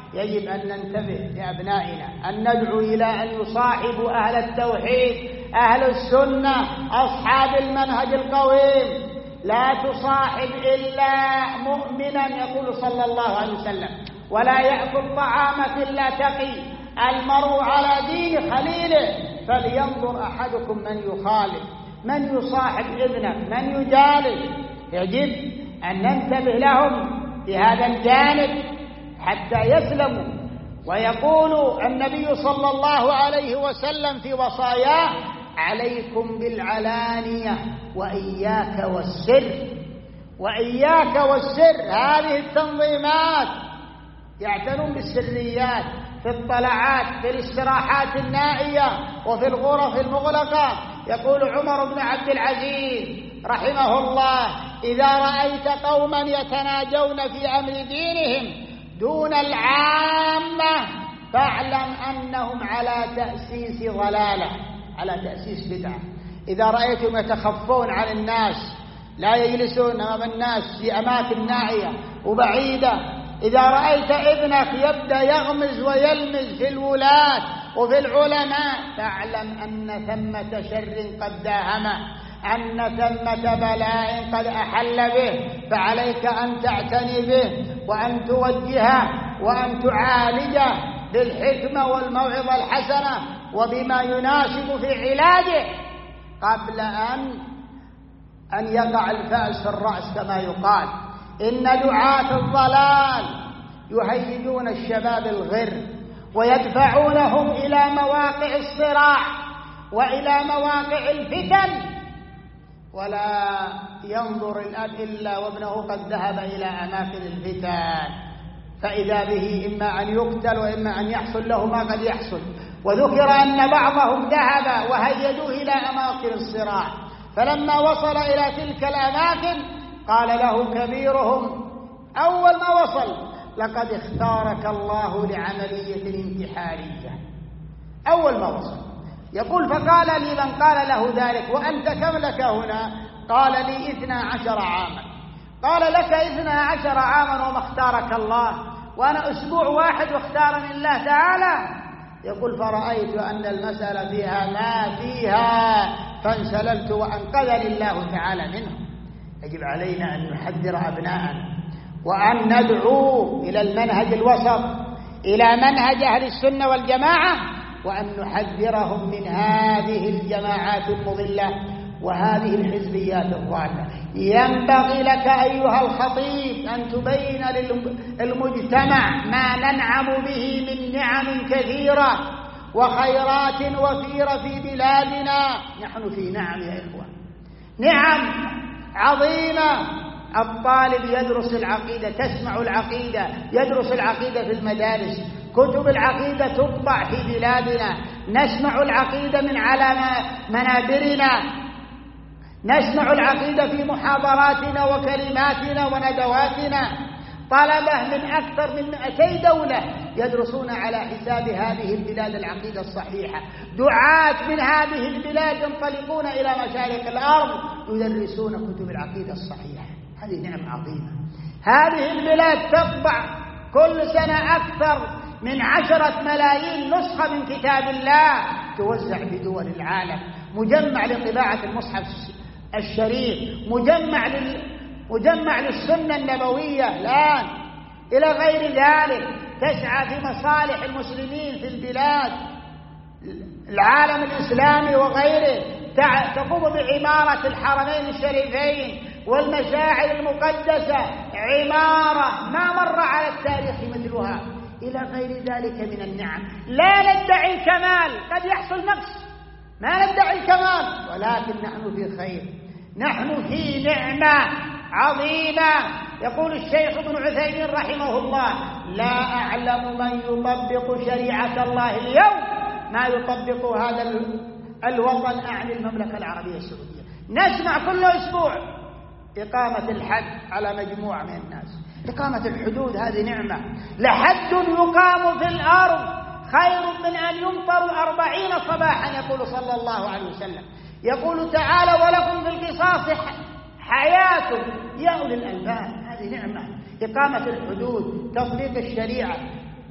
يجب أن ننتبه لأبنائنا، أن ندعو إلى أن يصاحبوا أهل التوحيد، أهل السنة، أصحاب المنهج القويم. لا تصاحب إلا مؤمنا، يقول صلى الله عليه وسلم: ولا يأكل طعامك إلا تقي، المرء على دين خليله، فلينظر أحدكم من يخالف، من يصاحب ابنه، من يجالس. يجب أن ننتبه لهم في هذا الجانب حتى يسلموا. ويقول النبي صلى الله عليه وسلم في وصاياه: عليكم بالعلانية وإياك والسر. وإياك والسر، هذه التنظيمات يعتنون بالسريات، في الطلعات، في الاستراحات النائية، وفي الغرف المغلقة. يقول عمر بن عبد العزيز رحمه الله: إذا رأيت قوما يتناجون في أمر دينهم دون العامة فاعلم أنهم على تأسيس ضلالة، على تأسيس بدعة. إذا رأيتهم يتخفون عن الناس، لا يجلسون أمام الناس في أماكن نائية وبعيدة، إذا رأيت ابنك يبدأ يغمز ويلمز في الولاة وفي العلماء، فاعلم أن ثمة شر قد داهمه، أن ثمة بلاء قد أحل به، فعليك أن تعتني به وأن توجهه وأن تعالجه بالحكمة والموعظة الحسنة وبما يناسب في علاجه، قبل أن أن يقع الفأس في الرأس كما يقال. إن دعاة الضلال يهيجون الشباب الغر ويدفعونهم إلى مواقع الصراع وإلى مواقع الفتن، ولا ينظر الأب إلا وابنه قد ذهب إلى أماكن الفتن، فإذا به إما أن يقتل وإما أن يحصل له ما قد يحصل. وذكر أن بعضهم ذهب وهيدوه إلى أماكن الصراع، فلما وصل إلى تلك الأماكن قال له كبيرهم أول ما وصل: لقد اختارك الله لعملية انتحارية. أول ما وصل يقول: فقال لي من قال له ذلك: وأنت كم لك هنا؟ قال: لي اثنا عشر عاما. قال: لك اثنا عشر عاما وما اختارك الله، وأنا أسبوع واحد واختارني الله تعالى. يقول: فرأيت أن المسألة فيها ما فيها فانسللت وأنقذني الله تعالى منه. يجب علينا أن نحذر أبناءنا وأن ندعو إلى المنهج الوسط، إلى منهج أهل السنة والجماعة، وأن نحذرهم من هذه الجماعات المضلة وهذه الحزبيات الضالة. ينبغي لك أيها الخطيب أن تبين للمجتمع ما ننعم به من نعم كثيرة وخيرات وفيرة في بلادنا. نحن في نعم يا إخوان، نعم عظيمة. الطالب يدرس العقيدة، تسمع العقيدة، يدرس العقيدة في المدارس، كتب العقيدة تطبع في بلادنا، نسمع العقيدة من على منابرنا، نسمع العقيدة في محاضراتنا وكلماتنا وندواتنا. طلبة من أكثر من مئتي دولة يدرسون على حساب هذه البلاد العقيدة الصحيحة. دعاة من هذه البلاد ينطلقون إلى مشارق الأرض يدرسون كتب العقيدة الصحيحة. هذه نعمة عظيمة. هذه البلاد تطبع كل سنة أكثر من عشرة ملايين نسخة من كتاب الله توزع في دول العالم، مجمع لطباعة المصحف الشريف، مجمع لل مجمع للسنة النبوية الآن، إلى غير ذلك. تسعى في مصالح المسلمين في البلاد العالم الإسلامي وغيره، تقوم بعمارة الحرمين الشريفين والمشاعر المقدسة، عمارة ما مر على التاريخ مثلها، إلى غير ذلك من النعم. لا ندعي الكمال، قد يحصل نقص، ما ندعي الكمال، ولكن نحن في خير، نحن في نعمة عظيمة. يقول الشيخ ابن عثيمين رحمه الله: لا أعلم من يطبق شريعة الله اليوم ما يطبق هذا الوطن، أعني المملكة العربية السعودية. نسمع كل أسبوع إقامة الحد على مجموعة من الناس. إقامة الحدود هذه نعمة. لحد يقام في الأرض خير من أن يمطر أربعين صباحا، يقول صلى الله عليه وسلم. يقول تعالى: ولكم في القصاص حياة يا أولي الألباب. هذه نعمة. إقامة الحدود، تطبيق الشريعة.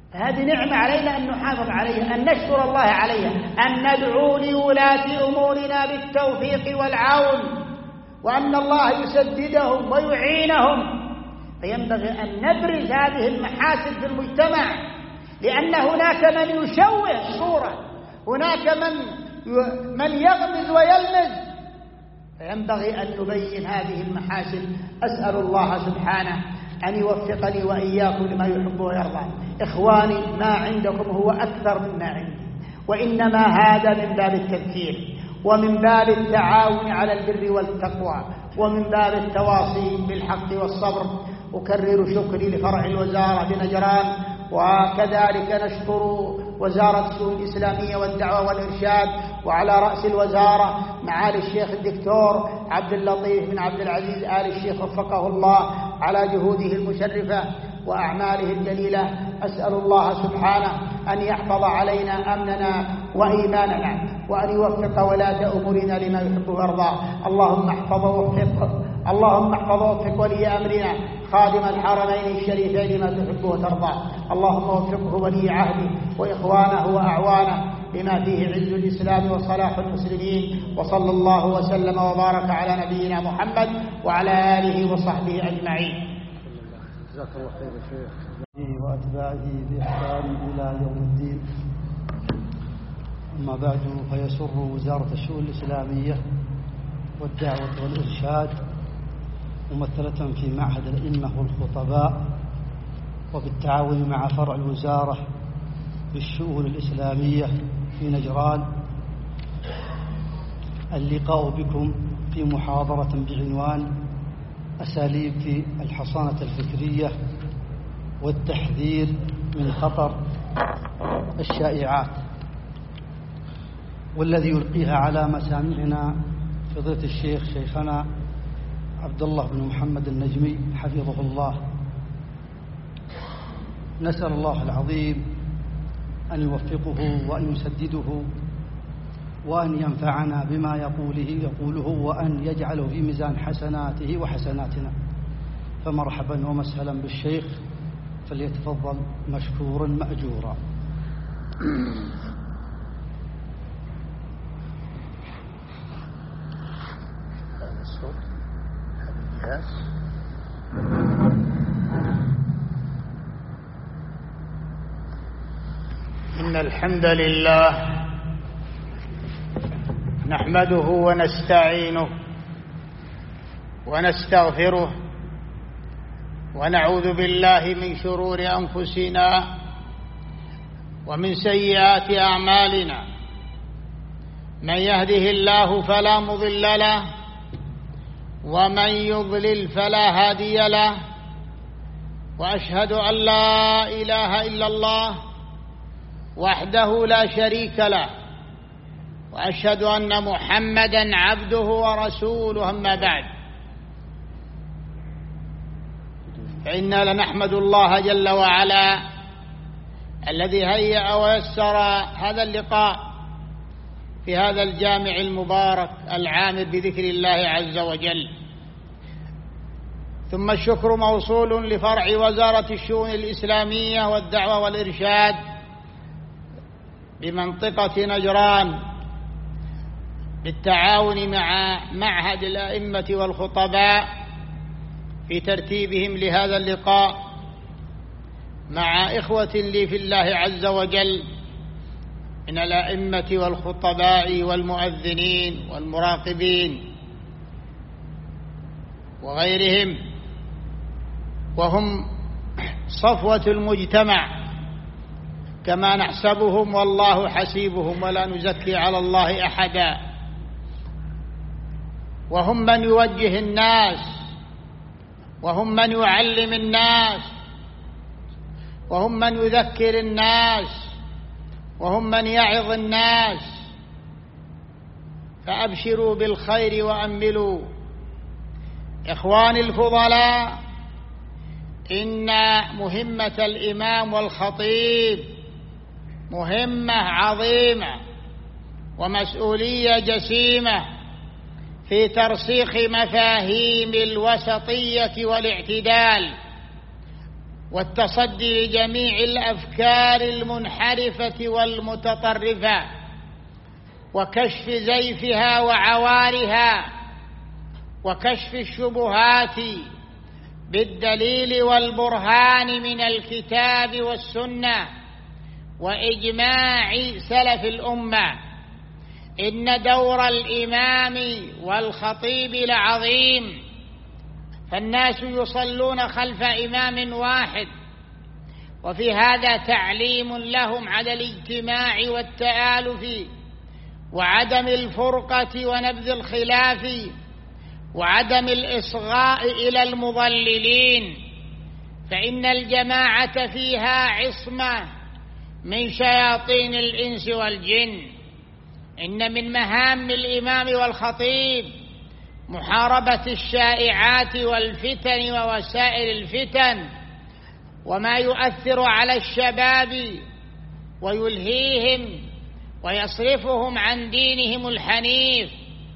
هذه نعمة علينا أن نحافظ عليها، أن نشكر الله عليها، أن ندعو لولاة أمورنا بالتوفيق والعون، وأن الله يسددهم ويعينهم. فينبغي أن نبرز هذه المحاسن في المجتمع، لأن هناك من يشوه الصورة، هناك من من يغمز ويلمز، فينبغي أن نبين هذه المحاسن. أسأل الله سبحانه أن يوفقني وإياكم لما يحب ويرضى. إخواني، ما عندكم هو أكثر مما عندي، وإنما هذا من باب التذكير، ومن باب التعاون على البر والتقوى، ومن باب التواصي بالحق والصبر. أكرر شكري لفرع الوزارة بنجران، وكذلك نشكر وزارة الشؤون الإسلامية والدعوة والإرشاد، وعلى رأس الوزارة معالي الشيخ الدكتور عبد اللطيف بن عبد العزيز آل الشيخ وفقه الله على جهوده المشرفة وأعماله الجليلة. أسأل الله سبحانه أن يحفظ علينا أمننا وإيماننا، وأن يوفق ولاة أمورنا لما يحب ويرضى. اللهم احفظ ووفق اللهم احفظ ووفق ولي أمرنا خادم الحرمين الشريفين لما تحب وترضى. اللهم وفقه ولي عهده وإخوانه وأعوانه لما فيه عز الإسلام وصلاح المسلمين. وصلى الله وسلم وبارك على نبينا محمد وعلى آله وصحبه أجمعين. جزاك الله خير يا شيخ. وأتباعه بإحسان إلى يوم الدين. أما بعد، فيسر وزارة الشؤون الإسلامية والدعوة والإرشاد ممثلة في معهد الأئمة والخطباء، وبالتعاون مع فرع الوزارة بالشؤون الإسلامية في نجران، اللقاء بكم في محاضرة بعنوان أساليب في الحصانة الفكرية والتحذير من خطر الشائعات، والذي يلقيها على مسامعنا فضيلة الشيخ شيخنا عبد الله بن محمد النجمي حفظه الله. نسأل الله العظيم أن يوفقه وأن يسدده، وأن ينفعنا بما يقوله يقوله وأن يجعله في ميزان حسناته وحسناتنا. فمرحبا ومسهلا بالشيخ، فليتفضل مشكورا مأجورا. إن الحمد لله نحمده ونستعينه ونستغفره، ونعوذ بالله من شرور أنفسنا ومن سيئات أعمالنا. من يهده الله فلا مضل له، ومن يضلل فلا هادي له، وأشهد أن لا إله إلا الله وحده لا شريك له، وأشهد أن محمدًا عبده ورسوله. أما بعد، فإنا لنحمد الله جل وعلا الذي هيأ ويسر هذا اللقاء في هذا الجامع المبارك العامر بذكر الله عز وجل. ثم الشكر موصول لفرع وزارة الشؤون الإسلامية والدعوة والإرشاد بمنطقة نجران بالتعاون مع معهد الأئمة والخطباء في ترتيبهم لهذا اللقاء مع إخوة لي في الله عز وجل من الأئمة والخطباء والمؤذنين والمراقبين وغيرهم، وهم صفوة المجتمع كما نحسبهم، والله حسيبهم ولا نزكي على الله أحدا. وهم من يوجه الناس، وهم من يعلم الناس، وهم من يذكر الناس، وهم من يعظ الناس. فأبشروا بالخير وأملوا. إخواني الفضلاء، إن مهمة الإمام والخطيب مهمة عظيمة ومسؤولية جسيمة في ترسيخ مفاهيم الوسطية والاعتدال والتصدي لجميع الأفكار المنحرفة والمتطرفة وكشف زيفها وعوارها وكشف الشبهات بالدليل والبرهان من الكتاب والسنة وإجماع سلف الأمة. إن دور الإمام والخطيب لعظيم، فالناس يصلون خلف إمام واحد، وفي هذا تعليم لهم على الاجتماع والتآلف وعدم الفرقة ونبذ الخلاف وعدم الإصغاء إلى المضللين، فإن الجماعة فيها عصمة من شياطين الإنس والجن. إن من مهام الإمام والخطيب محاربة الشائعات والفتن ووسائل الفتن وما يؤثر على الشباب ويلهيهم ويصرفهم عن دينهم الحنيف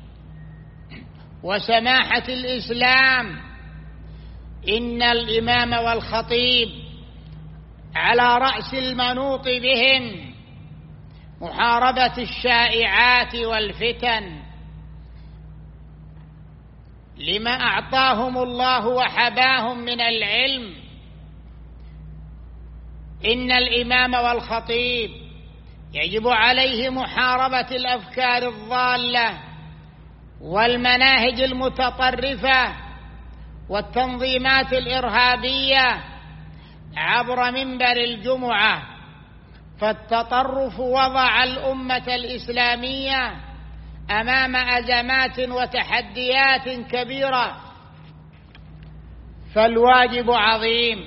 وسماحة الإسلام. إن الإمام والخطيب على رأس المنوط بهم محاربة الشائعات والفتن لما أعطاهم الله وحباهم من العلم. إن الإمام والخطيب يجب عليه محاربة الأفكار الضالة والمناهج المتطرفة والتنظيمات الإرهابية عبر منبر الجمعة، فالتطرف وضع الأمة الإسلامية أمام أزمات وتحديات كبيرة، فالواجب عظيم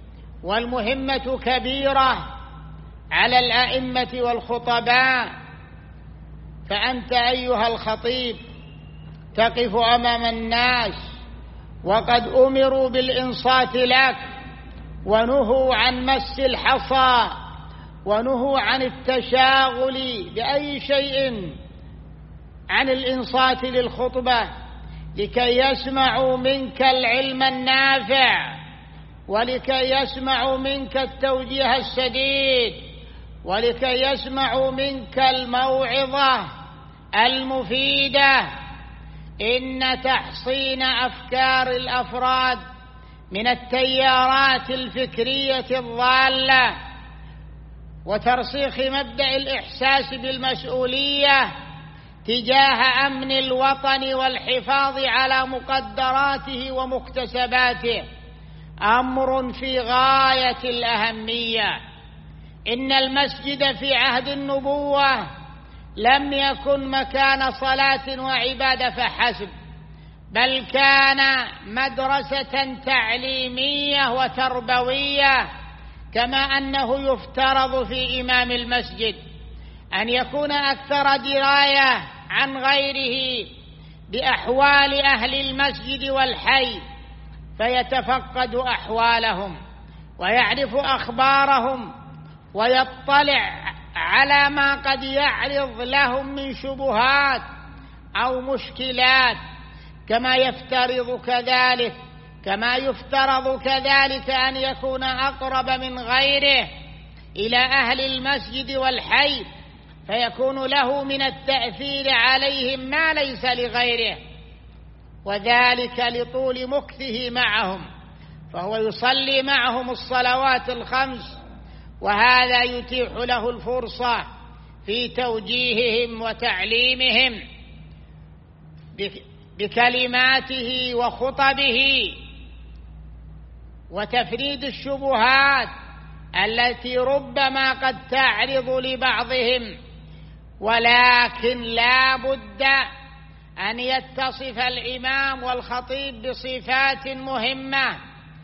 والمهمة كبيرة على الأئمة والخطباء. فأنت أيها الخطيب تقف أمام الناس وقد أمروا بالإنصات لك ونهوا عن مس الحصى ونهوا عن التشاغل بأي شيء عن الإنصات للخطبة لكي يسمعوا منك العلم النافع ولكي يسمعوا منك التوجيه السديد ولكي يسمعوا منك الموعظة المفيدة. إن تحصين أفكار الأفراد من التيارات الفكرية الضالة وترسيخ مبدأ الإحساس بالمسؤولية تجاه أمن الوطن والحفاظ على مقدراته ومكتسباته أمر في غاية الأهمية. إن المسجد في عهد النبوة لم يكن مكان صلاة وعبادة فحسب، بل كان مدرسة تعليمية وتربوية، كما أنه يفترض في إمام المسجد أن يكون أكثر دراية عن غيره بأحوال أهل المسجد والحي، فيتفقد أحوالهم ويعرف أخبارهم ويطلع على ما قد يعرض لهم من شبهات أو مشكلات، كما يفترض كذلك كما يفترض كذلك أن يكون أقرب من غيره إلى أهل المسجد والحي، فيكون له من التأثير عليهم ما ليس لغيره، وذلك لطول مكثه معهم، فهو يصلي معهم الصلوات الخمس، وهذا يتيح له الفرصة في توجيههم وتعليمهم بكلماته وخطبه وتفريد الشبهات التي ربما قد تعرض لبعضهم. ولكن لا بد أن يتصف الإمام والخطيب بصفات مهمة،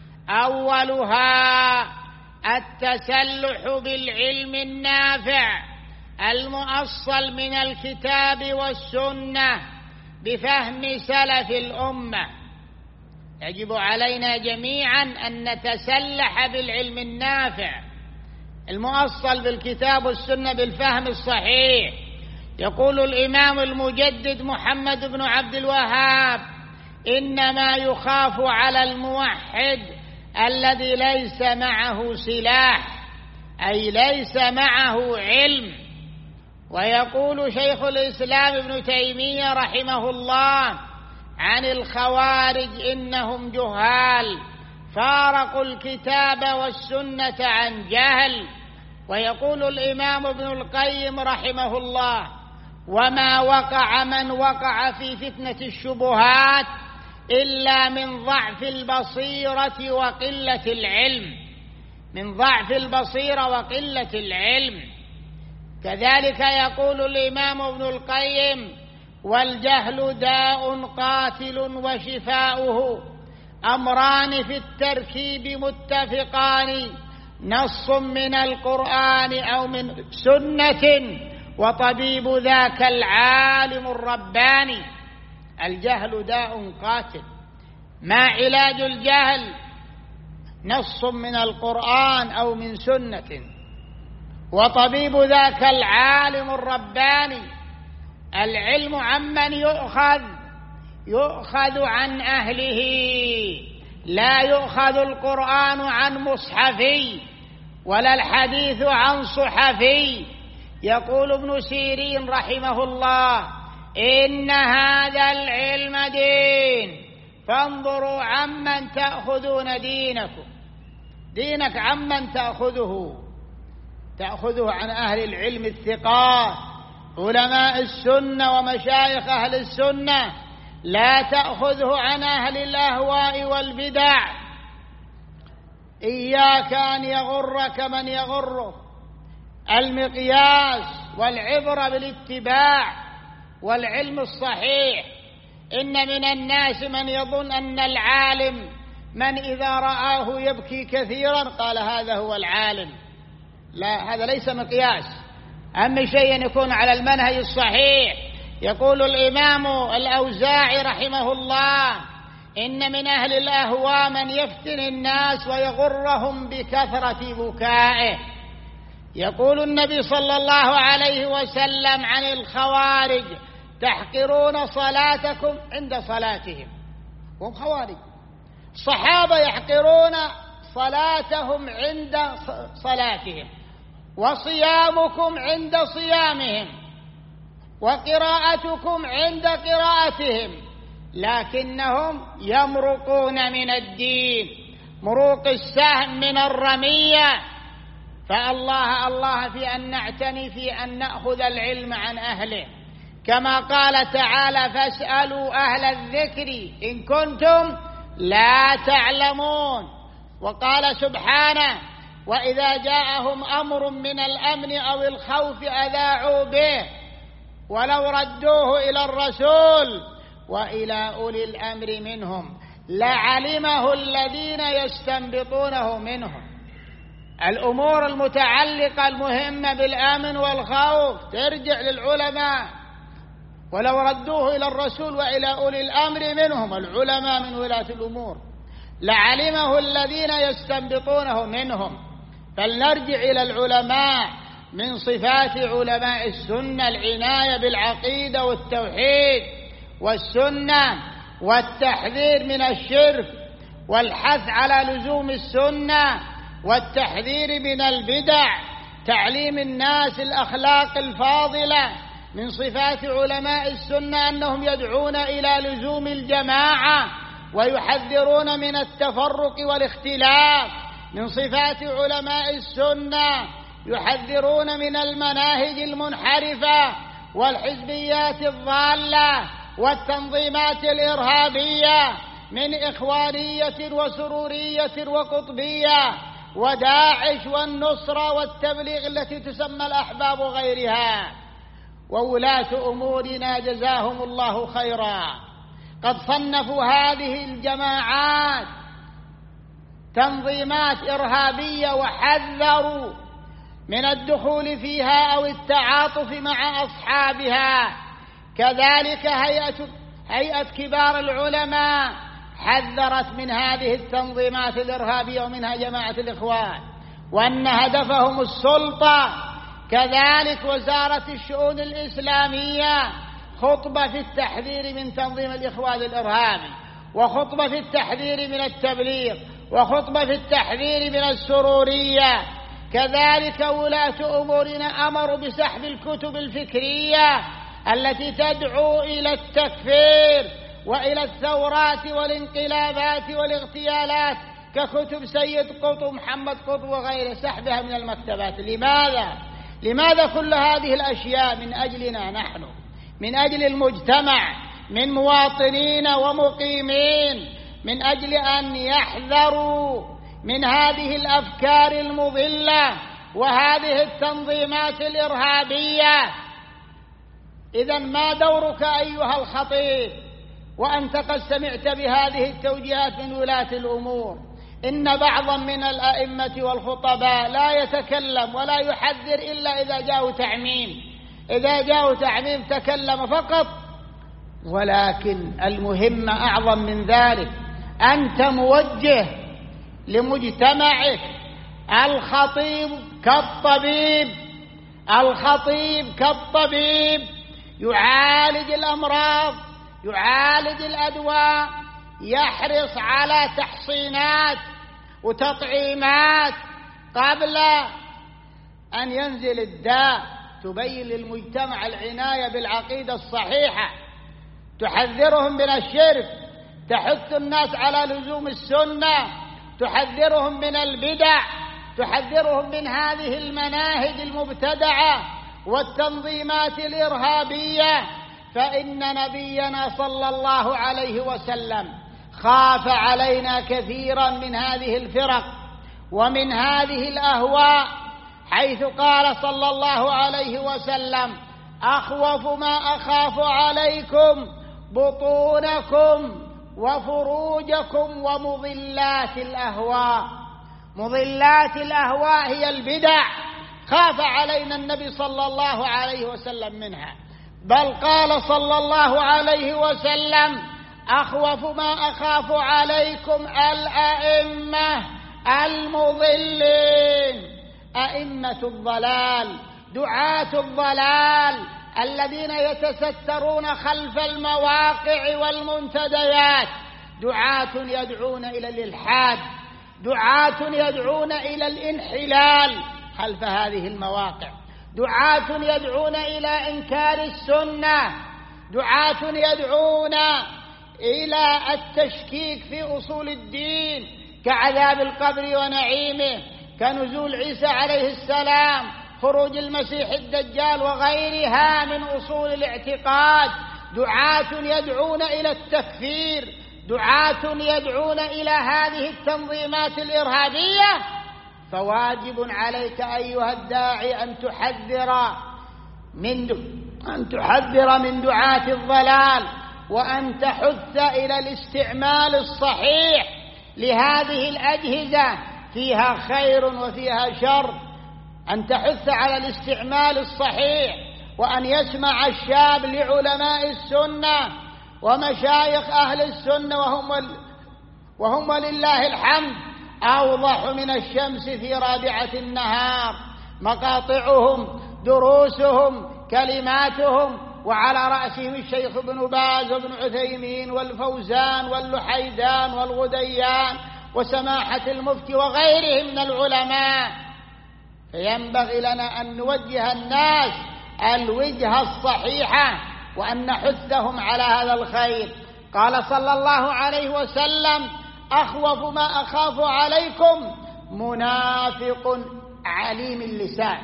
أولها التسلح بالعلم النافع المؤصل من الكتاب والسنة بفهم سلف الأمة. يجب علينا جميعا أن نتسلح بالعلم النافع المؤصل بالكتاب والسنة بالفهم الصحيح. يقول الإمام المجدد محمد بن عبد الوهاب: إنما يخاف على الموحد الذي ليس معه سلاح، أي ليس معه علم. ويقول شيخ الإسلام ابن تيمية رحمه الله عن الخوارج إنهم جهال فارقوا الكتاب والسنة عن جهل. ويقول الإمام ابن القيم رحمه الله: وما وقع من وقع في فتنة الشبهات إلا من ضعف البصيرة وقلة العلم، من ضعف البصيرة وقلة العلم. كذلك يقول الإمام ابن القيم: والجهل داء قاتل وشفاؤه أمران في التركيب متفقان، نص من القرآن أو من سنة، وطبيب ذاك العالم الرباني. الجهل داء قاتل. ما علاج الجهل؟ نص من القرآن أو من سنة، وطبيب ذاك العالم الرباني. العلم عمن يؤخذ؟ يؤخذ عن أهله، لا يؤخذ القرآن عن مصحفي ولا الحديث عن صحفي. يقول ابن سيرين رحمه الله: إن هذا العلم دين فانظروا عمن تأخذون دينكم. دينك عمن تأخذه؟ تأخذه عن أهل العلم الثقات علماء السنة ومشايخ أهل السنة، لا تأخذه عن أهل الأهواء والبدع. إياك أن يغرك من يغره. المقياس والعبرة بالاتباع والعلم الصحيح. إن من الناس من يظن أن العالم من إذا رآه يبكي كثيرا قال هذا هو العالم. لا، هذا ليس مقياس. أهم شيء أن يكون على المنهج الصحيح. يقول الإمام الأوزاعي رحمه الله: إن من أهل الأهواء من يفتن الناس ويغرهم بكثرة بكائه. يقول النبي صلى الله عليه وسلم عن الخوارج: تحقرون صلاتكم عند صلاتهم. هم خوارج. الصحابة يحقرون صلاتهم عند صلاتهم، وصيامكم عند صيامهم، وقراءتكم عند قراءتهم، لكنهم يمرقون من الدين مروق السهم من الرمية. فالله الله في أن نعتني في أن نأخذ العلم عن أهله، كما قال تعالى: فاسألوا أهل الذكر إن كنتم لا تعلمون. وقال سبحانه: وإذا جاءهم أمر من الأمن أو الخوف أذاعوا به ولو ردوه إلى الرسول وإلى أولي الأمر منهم لعلمه الذين يستنبطونه منهم. الأمور المتعلقة المهمة بالأمن والخوف ترجع للعلماء، ولو ردوه إلى الرسول وإلى أولي الأمر منهم، العلماء من ولاة الأمور، لعلمه الذين يستنبطونه منهم. فلنرجع إلى العلماء. من صفات علماء السنة العناية بالعقيدة والتوحيد والسنة، والتحذير من الشرك، والحث على لزوم السنة، والتحذير من البدع، تعليم الناس الأخلاق الفاضلة. من صفات علماء السنة أنهم يدعون إلى لزوم الجماعة ويحذرون من التفرق والاختلاف. من صفات علماء السنة يحذرون من المناهج المنحرفة والحزبيات الضالة والتنظيمات الإرهابية من إخوانية وسرورية وقطبية وداعش والنصرة والتبليغ التي تسمى الأحباب وغيرها. وولاة أمورنا جزاهم الله خيرا قد صنفوا هذه الجماعات تنظيمات إرهابية وحذروا من الدخول فيها أو التعاطف مع أصحابها. كذلك هيئة, هيئة كبار العلماء حذرت من هذه التنظيمات الإرهابية ومنها جماعة الإخوان، وأن هدفهم السلطة. كذلك وزارة الشؤون الإسلامية خطبة في التحذير من تنظيم الإخوان الإرهابي، وخطبة في التحذير من التبليغ، وخطبة في التحذير من السرورية. كذلك ولاة أمورنا أمروا بسحب الكتب الفكرية التي تدعو إلى التكفير وإلى الثورات والانقلابات والاغتيالات ككتب سيد قطب محمد قطب وغيره، سحبها من المكتبات. لماذا؟ لماذا كل هذه الأشياء؟ من أجلنا نحن، من أجل المجتمع، من مواطنين ومقيمين، من أجل أن يحذروا من هذه الأفكار المضلة وهذه التنظيمات الإرهابية. إذن ما دورك أيها الخطيب وأنت قد سمعت بهذه التوجيهات من ولاة الأمور؟ إن بعضا من الأئمة والخطباء لا يتكلم ولا يحذر إلا إذا جاءوا تعميم، إذا جاءوا تعميم تكلم فقط. ولكن المهم أعظم من ذلك، أنت موجه لمجتمعك. الخطيب كالطبيب، الخطيب كالطبيب يعالج الأمراض، يعالج الأدواء، يحرص على تحصينات وتطعيمات قبل أن ينزل الداء، تبين للمجتمع العناية بالعقيدة الصحيحة، تحذرهم من الشرك، تحث الناس على لزوم السنة، تحذرهم من البدع، تحذرهم من هذه المناهج المبتدعة والتنظيمات الإرهابية. فإن نبينا صلى الله عليه وسلم خاف علينا كثيرا من هذه الفرق ومن هذه الأهواء، حيث قال صلى الله عليه وسلم: أخوف ما أخاف عليكم بطونكم وفروجكم ومضلات الأهواء. مضلات الأهواء هي البدع، خاف علينا النبي صلى الله عليه وسلم منها، بل قال صلى الله عليه وسلم: أخوف ما أخاف عليكم الأئمة المضلين، أئمة الضلال، دعاة الضلال الذين يتسترون خلف المواقع والمنتديات، دعاة يدعون إلى الإلحاد، دعاة يدعون إلى الانحلال خلف هذه المواقع، دعاة يدعون إلى إنكار السنة، دعاة يدعون إلى التشكيك في أصول الدين كعذاب القبر ونعيمه، كنزول عيسى عليه السلام، خروج المسيح الدجال وغيرها من أصول الاعتقاد، دعاة يدعون إلى التكفير، دعاة يدعون إلى هذه التنظيمات الإرهابية. فواجب عليك أيها الداعي أن تحذر من أن تحذر من دعاة الضلال، وأن تحث إلى الاستعمال الصحيح لهذه الأجهزة، فيها خير وفيها شر، أن تحث على الاستعمال الصحيح، وأن يسمع الشاب لعلماء السنة ومشايخ أهل السنة، وهم وهم لله الحمد أوضح من الشمس في رابعة النهار، مقاطعهم، دروسهم، كلماتهم، وعلى رأسهم الشيخ ابن باز وابن عثيمين والفوزان واللحيدان والغديان وسماحة المفتي وغيرهم من العلماء. فينبغي لنا أن نوجه الناس الوجهة الصحيحة وأن نحثهم على هذا الخير. قال صلى الله عليه وسلم: أخوف ما أخاف عليكم منافق عليم اللسان.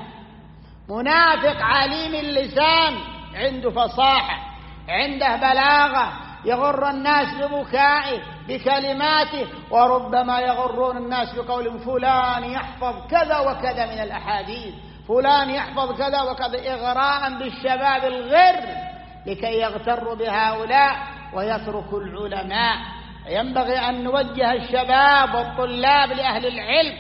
منافق عليم اللسان، عنده فصاحة، عنده بلاغة، يغر الناس ببكائه بكلماته، وربما يغرون الناس بقول فلان يحفظ كذا وكذا من الأحاديث، فلان يحفظ كذا وكذا، إغراء بالشباب الغر لكي يغتروا بهؤلاء ويتركوا العلماء. ينبغي أن نوجه الشباب والطلاب لأهل العلم.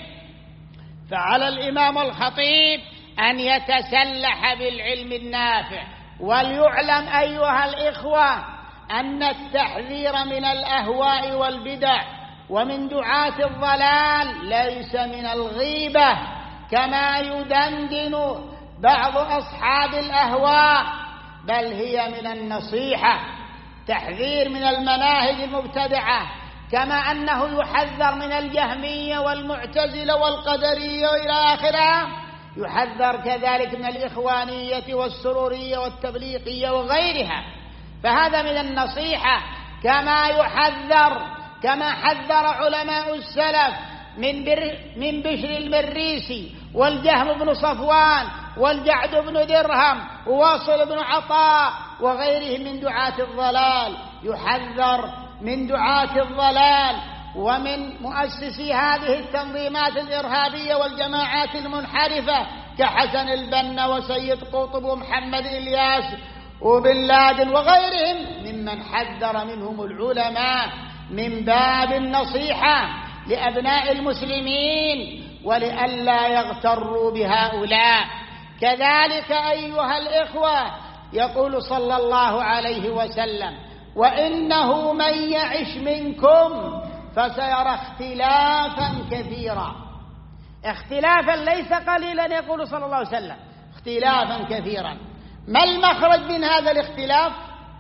فعلى الإمام الخطيب أن يتسلح بالعلم النافع. وليعلم أيها الإخوة أن التحذير من الأهواء والبدع ومن دعاة الضلال ليس من الغيبة كما يدندن بعض أصحاب الأهواء، بل هي من النصيحة. تحذير من المناهج المبتدعة، كما أنه يحذر من الجهمية والمعتزلة والقدرية وإلى آخرها، يحذر كذلك من الإخوانية والسرورية والتبليغية وغيرها. فهذا من النصيحة، كما يحذر كما حذر علماء السلف من, بر من بشر المريسي والجهم بن صفوان والجعد بن درهم وواصل بن عطاء وغيرهم من دعاة الضلال، يحذر من دعاة الضلال ومن مؤسسي هذه التنظيمات الإرهابية والجماعات المنحرفة كحسن البنا وسيد قطب ومحمد إلياس وبن لادن وغيرهم ممن حذر منهم العلماء، من باب النصيحة لأبناء المسلمين ولئلا يغتروا بهؤلاء. كذلك أيها الإخوة يقول صلى الله عليه وسلم: وإنه من يعش منكم فسيرى اختلافا كثيرا. اختلافا ليس قليلا، يقول صلى الله عليه وسلم اختلافا كثيرا. ما المخرج من هذا الاختلاف؟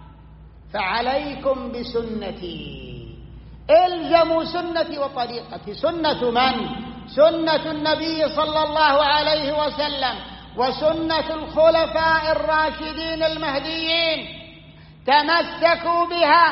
فعليكم بسنتي، الزموا سنتي وطريقتي. سنة من؟ سنة النبي صلى الله عليه وسلم وسنة الخلفاء الراشدين المهديين، تمسكوا بها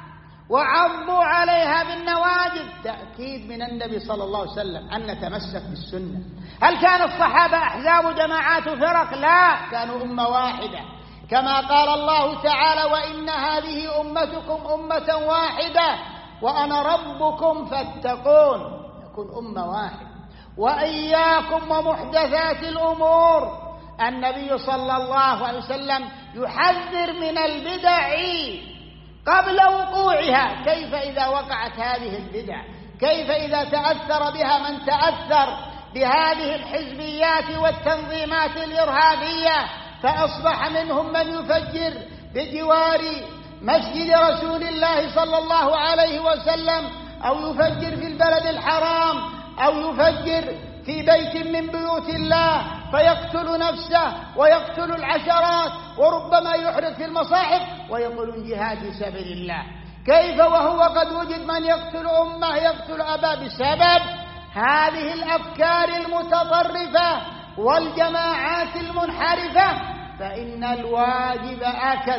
وعضوا عليها بالنواجذ، تأكيد من النبي صلى الله عليه وسلم أن نتمسك بالسنة. هل كان الصحابة أحزاب جماعات فرق؟ لا، كانوا أمة واحدة، كما قال الله تعالى: وإن هذه أمتكم أمة واحدة وأنا ربكم فاتقون. يكون أمة واحدة. وإياكم ومحدثات الأمور، النبي صلى الله عليه وسلم يحذر من البدع قبل وقوعها. كيف إذا وقعت هذه البدع؟ كيف إذا تأثر بها من تأثر بهذه الحزبيات والتنظيمات الإرهابية، فأصبح منهم من يفجر بجوار مسجد رسول الله صلى الله عليه وسلم، أو يفجر في البلد الحرام، أو يفجر في بيت من بيوت الله فيقتل نفسه ويقتل العشرات وربما يحرق في المصاحف ويقول جهاد في سبيل الله. كيف وهو قد وجد من يقتل أمه، يقتل أباه بسبب هذه الأفكار المتطرفة والجماعات المنحرفة؟ فإن الواجب أكد،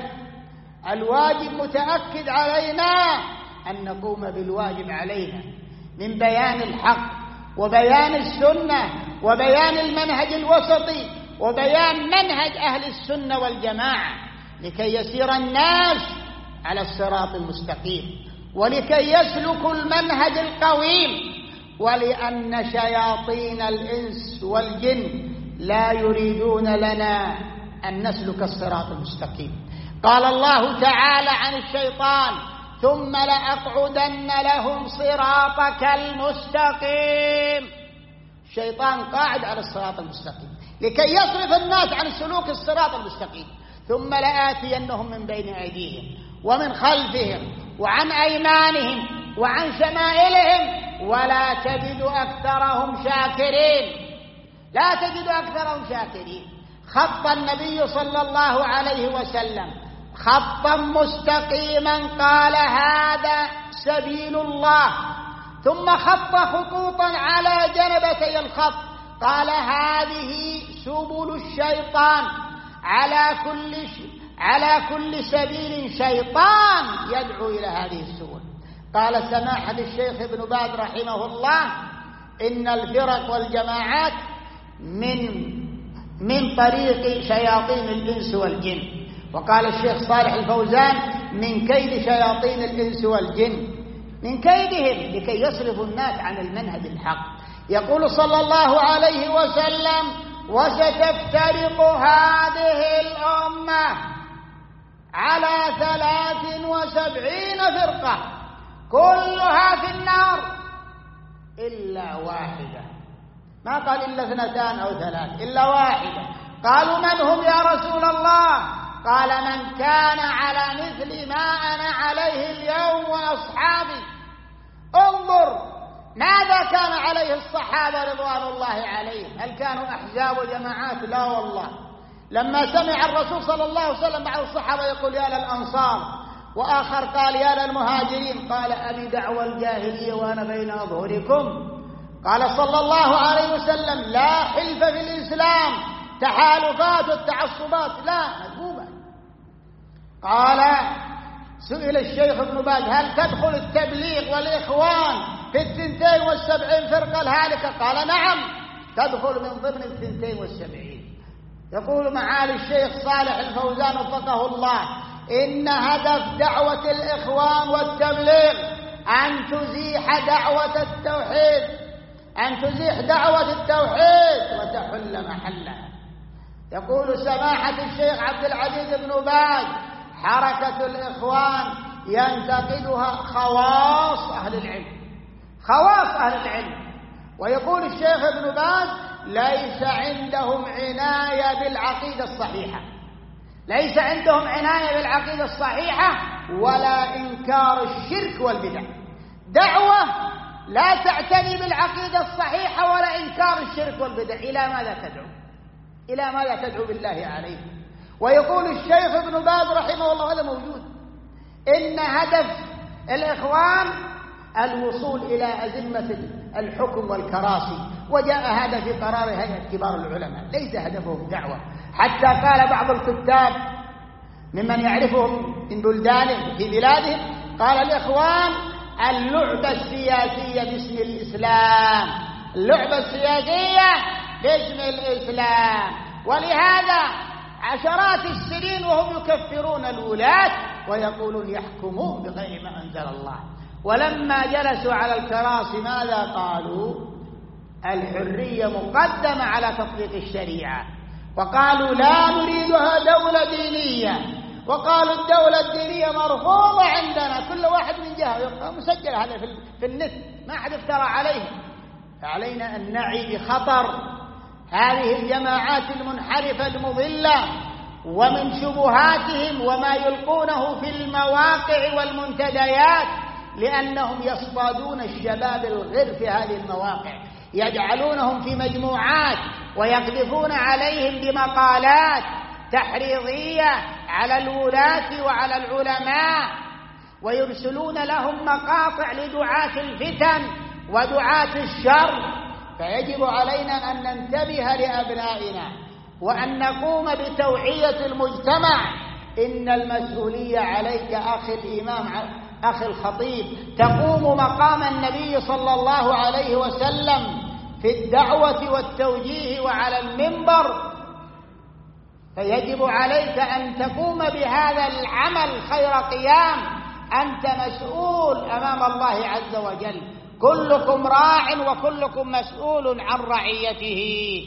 الواجب متأكد علينا أن نقوم بالواجب علينا من بيان الحق وبيان السنة وبيان المنهج الوسطي وبيان منهج أهل السنة والجماعة، لكي يسير الناس على الصراط المستقيم ولكي يسلكوا المنهج القويم، ولأن شياطين الإنس والجن لا يريدون لنا أن نسلك الصراط المستقيم. قال الله تعالى عن الشيطان: ثم لأقعدن لهم صراطك المستقيم. الشيطان قاعد على الصراط المستقيم لكي يصرف الناس عن سلوك الصراط المستقيم. ثم لآتينهم من بين أيديهم ومن خلفهم وعن أيمانهم وعن شمائلهم ولا تجد أكثرهم شاكرين. لا تجد أكثرهم شاكرين. خط النبي صلى الله عليه وسلم خطا مستقيما، قال: هذا سبيل الله، ثم خط خطوطا على جنبتي الخط، قال: هذه سبل الشيطان، على كل ش... على كل سبيل شيطان يدعو إلى هذه السبل. قال سماحة الشيخ ابن باز رحمه الله: إن الفرق والجماعات من من طريق شياطين الإنس والجن. وقال الشيخ صالح الفوزان: من كيد شياطين الإنس والجن، من كيدهم لكي يصرفوا الناس عن المنهج الحق. يقول صلى الله عليه وسلم: وستفترق هذه الأمة على ثلاث وسبعين فرقة كلها في النار إلا واحدة. ما قال إلا اثنتان أو ثلاث، إلا واحدة. قالوا: من هم يا رسول الله؟ قال: من كان على مثل ما أنا عليه اليوم وأصحابي. انظر ماذا كان عليه الصحابة رضوان الله عليهم. هل كانوا أحزاب وجماعات؟ لا والله. لما سمع الرسول صلى الله عليه وسلم مع الصحابة يقول: يا للأنصار وآخر قال يا للمهاجرين، قال أبي دعوى الجاهلية وأنا بين أظهركم. قال صلى الله عليه وسلم لا حلف في الإسلام، تحالفات والتعصبات لا مذمومة. قال سئل الشيخ ابن باز هل تدخل التبليغ والإخوان في الثنتين والسبعين فرقة الهالكة؟ قال نعم تدخل من ضمن الثنتين والسبعين. يقول معالي الشيخ صالح الفوزان وفقه الله إن هدف دعوة الإخوان والتبليغ أن تزيح دعوة التوحيد، أن تزيح دعوة التوحيد وتحل محلها. يقول سماحة الشيخ عبد العزيز بن باز حركة الإخوان ينتقدها خواص أهل العلم، خواص أهل العلم. ويقول الشيخ ابن باز ليس عندهم عناية بالعقيدة الصحيحة، ليس عندهم عناية بالعقيدة الصحيحة ولا إنكار الشرك والبدع. دعوة لا تعتني بالعقيدة الصحيحة ولا إنكار الشرك والبدع، إلى ماذا تدعو؟ إلى ماذا تدعو بالله عليه؟ ويقول الشيخ ابن باز رحمه الله هذا موجود إن هدف الإخوان الوصول إلى أزمة الحكم والكراسي، وجاء هذا في قرار هيئة كبار العلماء، ليس هدفهم دعوة. حتى قال بعض الكتاب ممن يعرفهم من بلدانهم في بلادهم قال الإخوان اللعبة السياسية باسم الإسلام، اللعبة السياسية باسم الإسلام. ولهذا عشرات السنين وهم يكفرون الولاة ويقولون يحكمون بغير ما أنزل الله. ولما جلسوا على الكراسي ماذا قالوا؟ الحرية مقدمة على تطبيق الشريعة، وقالوا لا نريدها دولة دينية، وقالوا الدولة الدينية مرفوضة عندنا، كل واحد من جهة مسجل هذا في النت ما أحد افترى عليه. فعلينا أن نعي بخطر هذه الجماعات المنحرفة المضلة ومن شبهاتهم وما يلقونه في المواقع والمنتديات، لأنهم يصطادون الشباب الغر في هذه المواقع، يجعلونهم في مجموعات ويقذفون عليهم بمقالات تحريضية على الولاة وعلى العلماء، ويرسلون لهم مقاطع لدعاة الفتن ودعاة الشر. فيجب علينا أن ننتبه لأبنائنا وأن نقوم بتوعية المجتمع. إن المسؤولية عليك أخي الإمام أخي الخطيب، تقوم مقام النبي صلى الله عليه وسلم في الدعوة والتوجيه وعلى المنبر، فيجب عليك أن تقوم بهذا العمل خير قيام. أنت مسؤول أمام الله عز وجل، كلكم راع وكلكم مسؤول عن رعيته.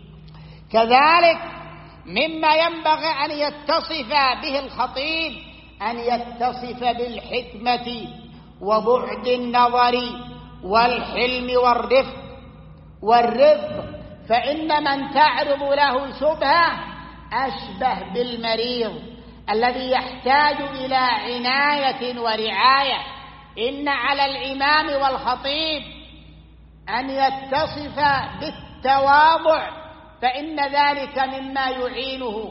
كذلك مما ينبغي أن يتصف به الخطيب أن يتصف بالحكمة وبعد النظر والحلم والرفق والرفق فإن من تعرض له شبهة أشبه بالمريض الذي يحتاج إلى عناية ورعاية. إن على الإمام والخطيب أن يتصف بالتواضع، فإن ذلك مما يعينه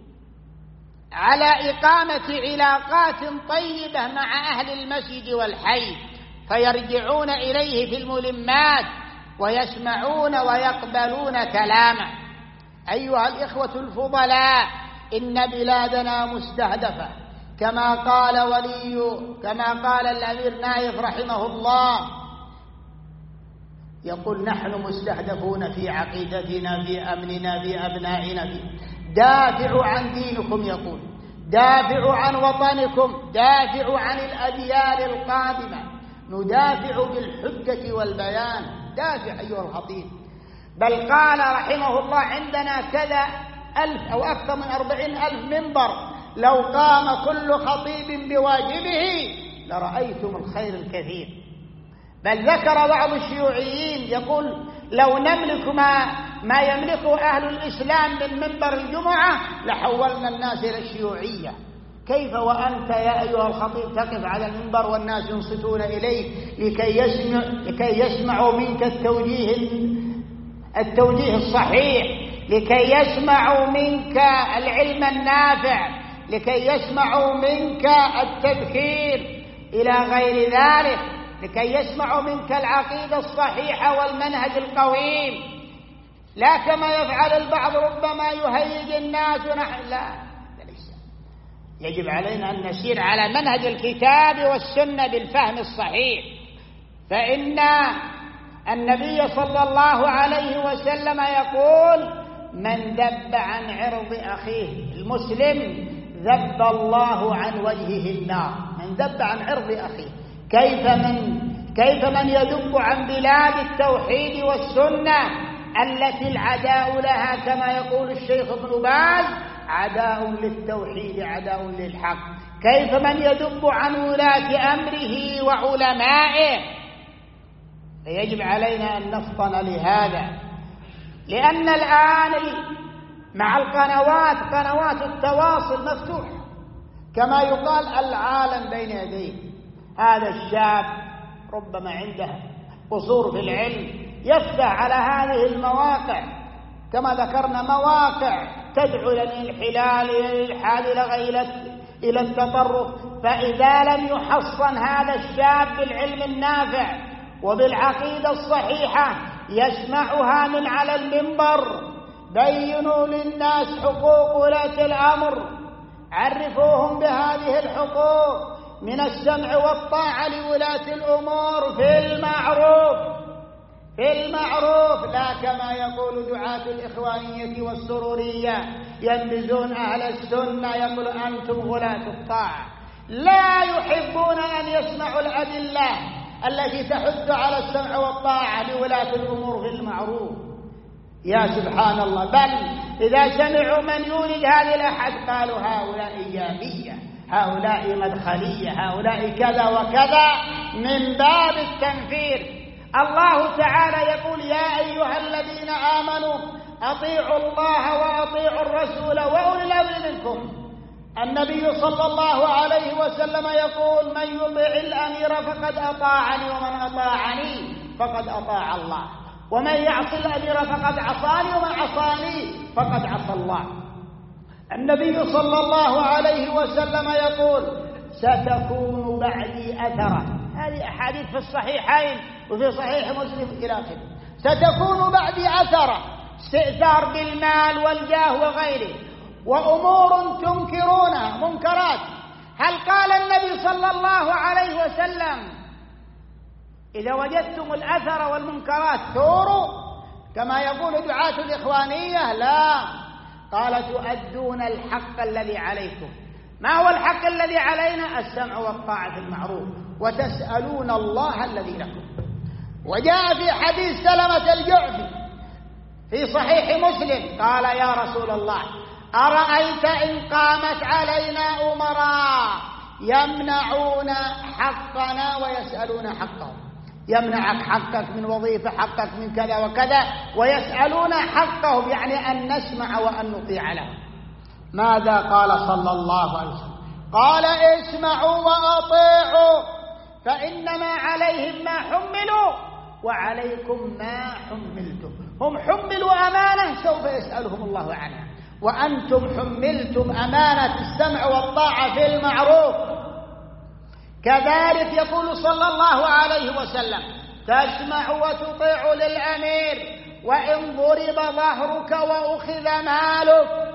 على إقامة علاقات طيبة مع أهل المسجد والحي، فيرجعون إليه في الملمات ويسمعون ويقبلون كلامه. أيها الإخوة الفضلاء، إن بلادنا مستهدفة كما قال ولي كما قال الأمير نايف رحمه الله، يقول نحن مستهدفون في عقيدتنا في أمننا في أبنائنا في دافعوا عن دينكم، يقول دافعوا عن وطنكم، دافعوا عن الأديان القادمة، ندافع بالحجة والبيان، دافع أيها الخطيب. بل قال رحمه الله عندنا كذا ألف أو أكثر من أربعين ألف منبر، لو قام كل خطيب بواجبه لرأيتم الخير الكثير. بل ذكر بعض الشيوعيين يقول لو نملك ما, ما يملكه أهل الإسلام من منبر الجمعة لحولنا الناس إلى الشيوعية. كيف وأنت يا أيها الخطيب تقف على المنبر والناس ينصتون إليك لكي, يسمع لكي يسمعوا منك التوجيه, التوجيه الصحيح، لكي يسمعوا منك العلم النافع، لكي يسمعوا منك التذكير إلى غير ذلك، لكي يسمعوا منك العقيدة الصحيحة والمنهج القويم، لا كما يفعل البعض ربما يهيج الناس ونحن لا. يجب علينا أن نسير على منهج الكتاب والسنة بالفهم الصحيح، فإن النبي صلى الله عليه وسلم يقول: من ذب عن عرض أخيه المسلم ذب الله عن وجهه النار. من ذب عن عرض أخيه، كيف من كيف من يذب عن بلاد التوحيد والسنة التي العداء لها كما يقول الشيخ ابن باز: عداء للتوحيد عداء للحق. كيف من يذب عن ولاة أمره وعلمائه؟ فيجب علينا أن نفطن لهذا، لأن الآن مع القنوات قنوات التواصل مفتوحة كما يقال العالم بين يديه. هذا الشاب ربما عنده قصور في العلم يفتح على هذه المواقع كما ذكرنا، مواقع تدعو إلى الانحلال إلى الإلحاد إلى التطرف. فإذا لم يحصن هذا الشاب بالعلم النافع وبالعقيدة الصحيحة يسمعها من على المنبر: بينوا للناس حقوق ولاة الأمر، عرفوهم بهذه الحقوق من السمع والطاعة لولاة الأمور في المعروف في المعروف، لا كما يقول دعاة الإخوانية والسرورية ينبذون أهل السنة، يقول أنتم غلاة الطاعة. لا يحبون أن يسمعوا الأدلة التي تحث على السمع والطاعة لولاة الأمور في المعروف. يا سبحان الله، بل إذا سمعوا من يولد هذه الأحد قالوا هؤلاء إيجابية، هؤلاء مدخلية، هؤلاء كذا وكذا، من باب التنفير. الله تعالى يقول: يا أيها الذين آمنوا أطيعوا الله وأطيعوا الرسول وأولي الأمر منكم. النبي صلى الله عليه وسلم يقول: من يطع الأمير فقد أطاعني، ومن أطاعني فقد أطاع الله، ومن يعص الأمير فقد عصاني، ومن عصاني فقد عصى الله. النبي صلى الله عليه وسلم يقول: ستكون بعدي أثرة. هذه أحاديث في الصحيحين وفي صحيح مسلم إلى آخره. ستكون بعدي أثرة، استئثار بالمال والجاه وغيره، وأمور تنكرونها، منكرات. هل قال النبي صلى الله عليه وسلم: إذا وجدتم الأثر والمنكرات ثوروا كما يقول دعاة الإخوانية؟ لا، قال: تؤدون الحق الذي عليكم. ما هو الحق الذي علينا؟ السمع والطاعة في المعروف، وتسألون الله الذي لكم. وجاء في حديث سلمة الجعفي في صحيح مسلم قال: يا رسول الله، أرأيت إن قامت علينا أمراء يمنعون حقنا ويسألون حقهم. يمنعك حقك من وظيفة، حقك من كذا وكذا، ويسألون حقهم، يعني أن نسمع وأن نطيع لهم. ماذا قال صلى الله عليه وسلم؟ قال: اسمعوا وأطيعوا، فإنما عليهم ما حملوا وعليكم ما حملتم. هم حملوا أمانة سوف يسألهم الله عنها، وأنتم حملتم أمانة السمع والطاعة في المعروف. كذلك يقول صلى الله عليه وسلم: تسمع وتطيع للأمير وإن ضرب ظهرك وأخذ مالك.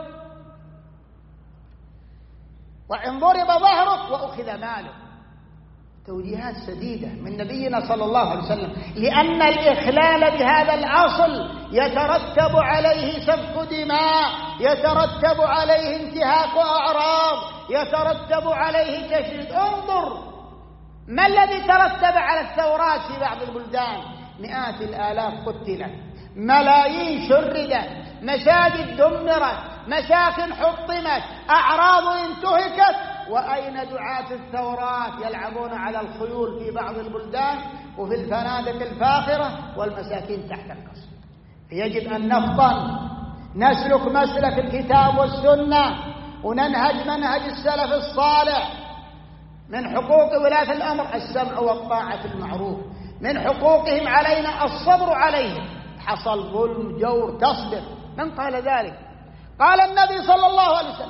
وإن ضرب ظهرك وأخذ مالك. توجيهات سديدة من نبينا صلى الله عليه وسلم، لأن الإخلال بهذا الأصل يترتب عليه سفك دماء، يترتب عليه انتهاك أعراض، يترتب عليه تشريد. انظر ما الذي ترتب على الثورات في بعض البلدان: مئات الآلاف قتلت، ملايين شردت، مساجد دمرت، مساكن حطمت، أعراض انتهكت. وأين دعاة الثورات يلعبون على الخيول في بعض البلدان وفي الفنادق الفاخرة والمساكين تحت القصر؟ يجب أن نفطن، نسلك مسلك الكتاب والسنة، وننهج منهج السلف الصالح. من حقوق ولاة الأمر السمع والطاعة في المعروف، من حقوقهم علينا الصبر عليهم. حصل ظلم جور تصبر. من قال ذلك؟ قال النبي صلى الله عليه وسلم: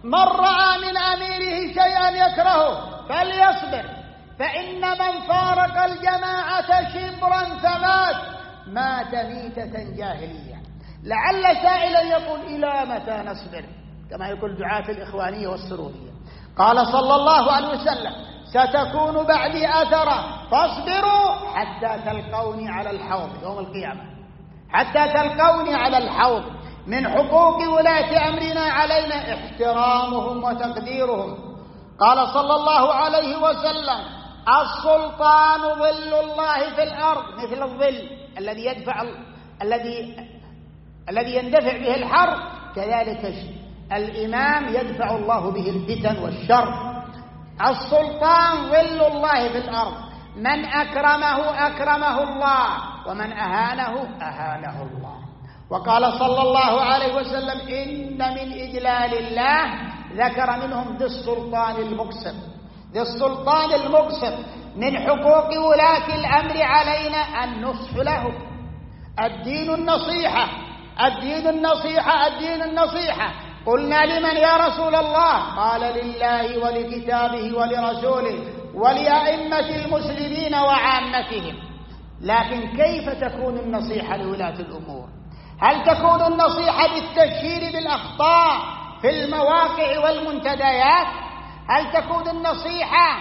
من رأى من أميره شيئا يكرهه فليصبر، فإن من فارق الجماعة شبرا فمات مات ميتة جاهلية. لعل سائلا يقول إلى متى نصبر، كما يقول دعاة الإخوانية والسرورية. قال صلى الله عليه وسلم ستكون بعدي أثرة فاصبروا حتى تلقوني على الحوض يوم القيامة، حتى تلقوني على الحوض. من حقوق ولاة أمرنا علينا احترامهم وتقديرهم. قال صلى الله عليه وسلم السلطان ظل الله في الأرض، مثل الظل الذي يدفع الذي الذي يندفع به الحر، كذلك الإمام يدفع الله به الفتن والشر. السلطان ظل الله في الأرض، من أكرمه أكرمه الله، ومن أهانه أهانه الله. وقال صلى الله عليه وسلم إن من إجلال الله ذكر منهم ذي السلطان المقسط. ذي السلطان المقسط من حقوق ولاة الأمر علينا النصح له. الدين النصيحة، الدين النصيحة، الدين النصيحة. قلنا لمن يا رسول الله؟ قال لله ولكتابه ولرسوله ولأئمة المسلمين وعامتهم. لكن كيف تكون النصيحة لولاة الأمور؟ هل تكون النصيحة بالتبشير بالأخطاء في المواقع والمنتديات؟ هل تكون النصيحة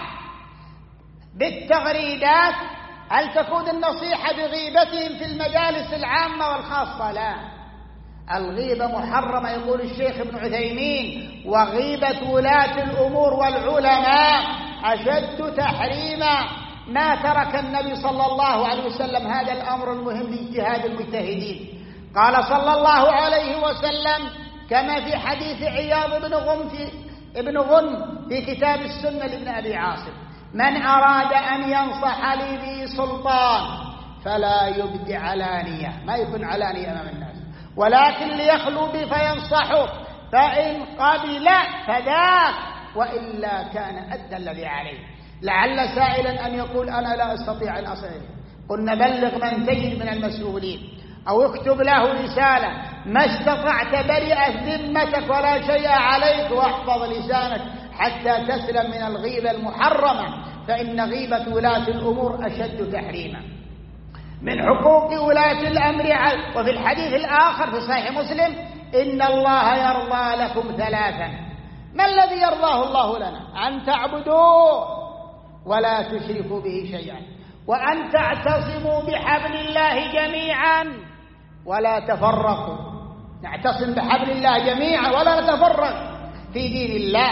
بالتغريدات؟ هل تكون النصيحة بغيبتهم في المجالس العامة والخاصة؟ لا، الغيبة محرمة. يقول الشيخ ابن عثيمين وغيبة ولاة الأمور والعلماء أشد تحريما. ما ترك النبي صلى الله عليه وسلم هذا الأمر المهم لاجتهاد المجتهدين. قال صلى الله عليه وسلم كما في حديث عياض بن غنم في, ابن غنم في كتاب السنة لابن أبي عاصم من أراد أن ينصح لي ذي سلطان فلا يبدي علانية، ما يكون علانية أمام الناس، ولكن ليخلو بي فينصحه، فإن قبل فذاك وإلا كان أدى الذي عليه. لعل سائلا أن يقول أنا لا أستطيع أن أصل، قلنا بلغ من تجد من المسؤولين أو اكتب له رسالة ما استطعت برئت ذمتك ولا شيء عليك، واحفظ لسانك حتى تسلم من الغيبة المحرمة، فإن غيبة ولاة الأمور أشد تحريما. من حقوق ولاة الأمر. وفي الحديث الآخر في صحيح مسلم إن الله يرضى لكم ثلاثا. ما الذي يرضاه الله لنا؟ أن تعبدوه ولا تشركوا به شيئا، وأن تعتصموا بحبل الله جميعا ولا تفرقوا. نعتصم بحبل الله جميعا ولا نتفرق في دين الله.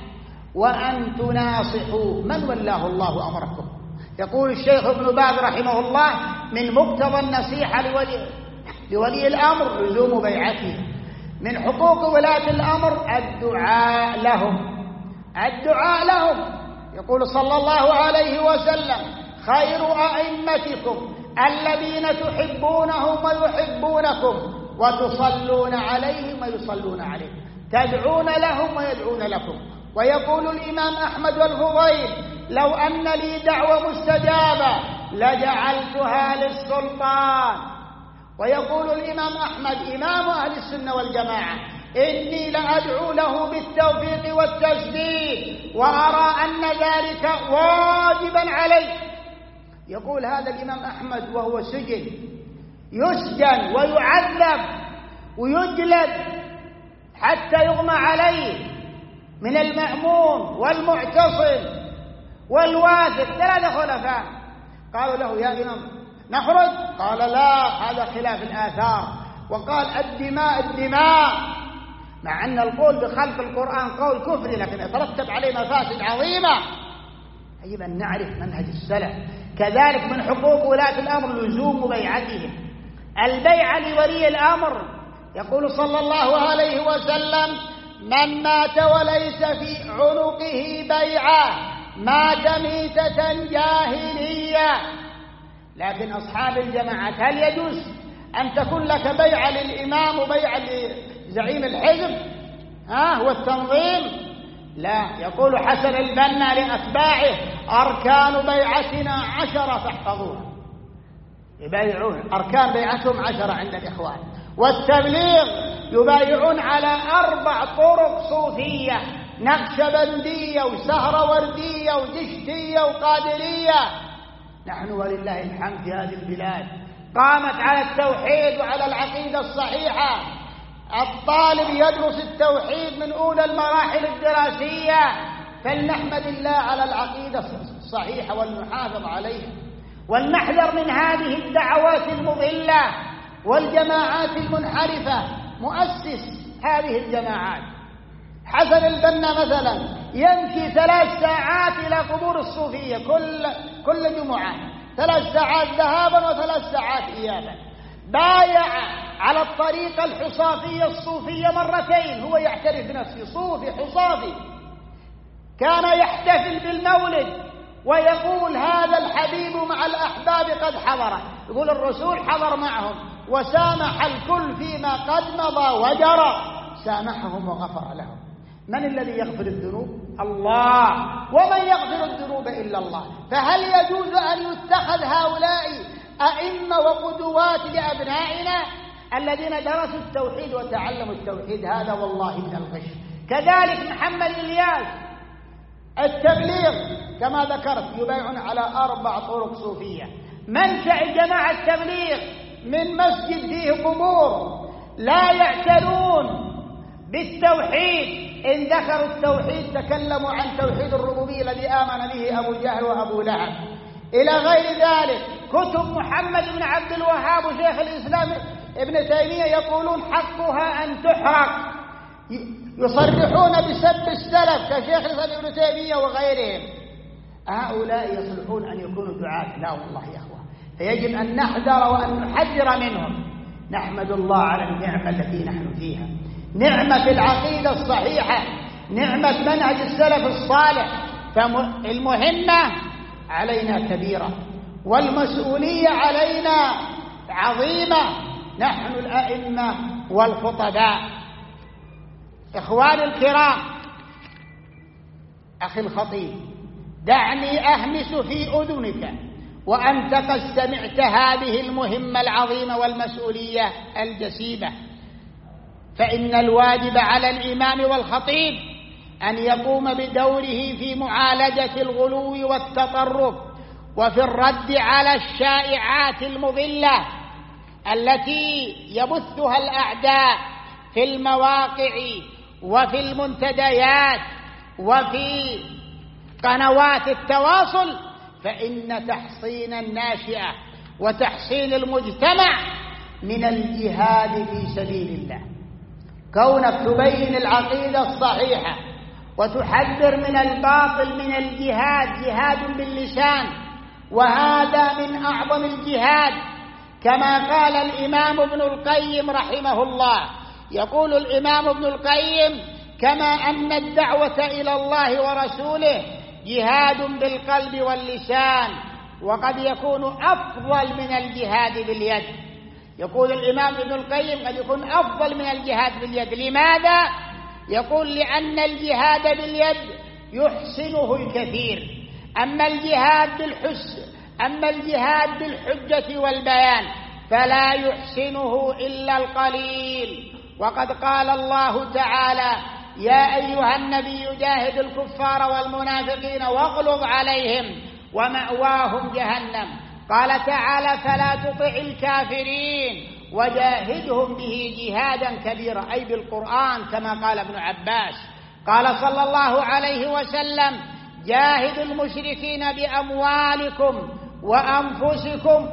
وأن تناصحوا من ولاه الله أمركم. يقول الشيخ ابن باز رحمه الله من مقتضى النصيحة لولي, لولي الأمر لزوم بيعته. من حقوق ولاة الأمر الدعاء لهم، الدعاء لهم. يقول صلى الله عليه وسلم خير أئمتكم الذين تحبونهم ويحبونكم وتصلون عليهم ويصلون عليكم، تدعون لهم ويدعون لكم. ويقول الإمام أحمد والفضيل لو أن لي دعوة مستجابة لجعلتها للسلطان. ويقول الإمام أحمد إمام أهل السنة والجماعة إني لأدعو له بالتوفيق والتسديد وأرى أن ذلك واجبا عليه. يقول هذا الإمام أحمد وهو سجن، يسجن ويعذب ويجلد حتى يغمى عليه من المأمون والمعتصم والواثق، ثلاثة خلفاء. قالوا له يا إمام نخرج؟ قال لا، هذا خلاف الآثار. وقال الدماء الدماء، مع أن القول بخلق القرآن قول كفري لكن يترتب عليه مفاسد عظيمة. يجب أن نعرف منهج السلف. كذلك من حقوق ولاة الأمر لزوم بيعتهم، البيعة لولي الأمر. يقول صلى الله عليه وسلم من مات وليس في عنقه بيعة مات ميتة جاهلية. لكن أصحاب الجماعة هل يجوز أن تكون لك بيعة للإمام وبيعة لزعيم الحزب ها والتنظيم؟ لا. يقول حسن البنا لأتباعه أركان بيعتنا عشرة فاحفظوها. يبايعون أركان بيعتهم عشرة عند الإخوان. والتبليغ يبايعون على أربع طرق صوفية: نقشبندية وسهروردية ودشتية وقادرية. نحن ولله الحمد في هذه البلاد قامت على التوحيد وعلى العقيدة الصحيحة. الطالب يدرس التوحيد من أولى المراحل الدراسية، فلنحمد الله على العقيدة الصحيحة والنحافظ عليها، ولنحذر من هذه الدعوات المضلة والجماعات المنحرفة. مؤسس هذه الجماعات حسن البنا مثلا يمشي ثلاث ساعات إلى قبور الصوفية كل كل جمعة، ثلاث ساعات ذهابا وثلاث ساعات إيابا. بايع على الطريقة الحصافية الصوفية مرتين، هو يعترف بنفسه صوفي حصافي. كان يحتفل بالمولد ويقول هذا الحبيب مع الأحباب قد حضر، يقول الرسول حضر معهم وسامح الكل فيما قد مضى وجرى، سامحهم وغفر لهم. من الذي يغفر الذنوب؟ الله، ومن يغفر الذنوب إلا الله. فهل يجوز أن يتخذ هؤلاء أئمة وقدوات لأبنائنا الذين درسوا التوحيد وتعلموا التوحيد؟ هذا والله من الغش. كذلك محمد إلياس التبليغ كما ذكرت يبايعون على أربع طرق صوفية. منشأ جماعة التبليغ من مسجد فيه قبور، لا يعتنون بالتوحيد. إن ذكروا التوحيد تكلموا عن توحيد الربوبية الذي آمن به أبو جهل وأبو لهب إلى غير ذلك. كتب محمد بن عبد الوهاب وشيخ الإسلام ابن تيمية يقولون حقها أن تحرق، يصرحون بسب السلف كشيخ الإسلام ابن تيمية وغيرهم. هؤلاء يصلحون أن يكونوا دعاة؟ لا والله يا أخوة، فيجب أن نحذر وأن نحذر منهم. نحمد الله على النعمة التي نحن فيها، نعمة العقيدة الصحيحة، نعمة منهج السلف الصالح. فالمهمة علينا كبيرة والمسؤولية علينا عظيمة، نحن الأئمة والخطباء. إخواني الكرام، أخي الخطيب، دعني أهمس في أذنك وأنت قد سمعت هذه المهمة العظيمة والمسؤولية الجسيمة. فإن الواجب على الإمام والخطيب أن يقوم بدوره في معالجة الغلو والتطرف وفي الرد على الشائعات المضلة التي يبثها الأعداء في المواقع وفي المنتديات وفي قنوات التواصل. فإن تحصين الناشئة وتحصين المجتمع من الجهاد في سبيل الله. كونك تبين العقيدة الصحيحة وتحذر من الباطل من الجهاد، جهاد باللسان، وهذا من أعظم الجهاد. كما قال الإمام ابن القيم رحمه الله، يقول الإمام ابن القيم: كما أن الدعوة إلى الله ورسوله جهاد بالقلب واللسان، وقد يكون أفضل من الجهاد باليد. يقول الإمام ابن القيم قد يكون أفضل من الجهاد باليد. لماذا؟ يقول: لأن الجهاد باليد يحسنه الكثير، أما الجهاد بالحس أما الجهاد بالحجة والبيان فلا يحسنه إلا القليل. وقد قال الله تعالى: يا أيها النبي جاهد الكفار والمنافقين واغلظ عليهم ومأواهم جهنم. قال تعالى: فلا تطع الكافرين وجاهدهم به جهادا كبيرا، أي بالقرآن كما قال ابن عباس. قال صلى الله عليه وسلم: جاهدوا المشركين بأموالكم وأنفسكم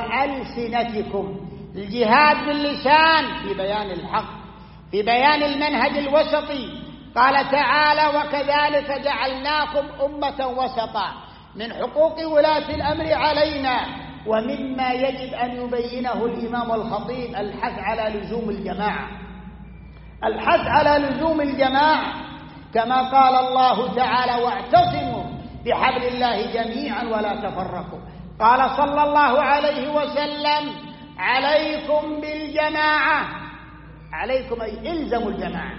وألسنتكم. الجهاد باللسان في بيان الحق، في بيان المنهج الوسطي. قال تعالى: وكذلك جعلناكم أمة وسطا. من حقوق ولاة الأمر علينا ومما يجب أن يبينه الإمام الخطيب الحث على لزوم الجماعة، الحث على لزوم الجماعة، كما قال الله تعالى: واعتصموا بحبل الله جميعا ولا تفرقوا. قال صلى الله عليه وسلم: عليكم بالجماعة، عليكم أي إلزموا الجماعة،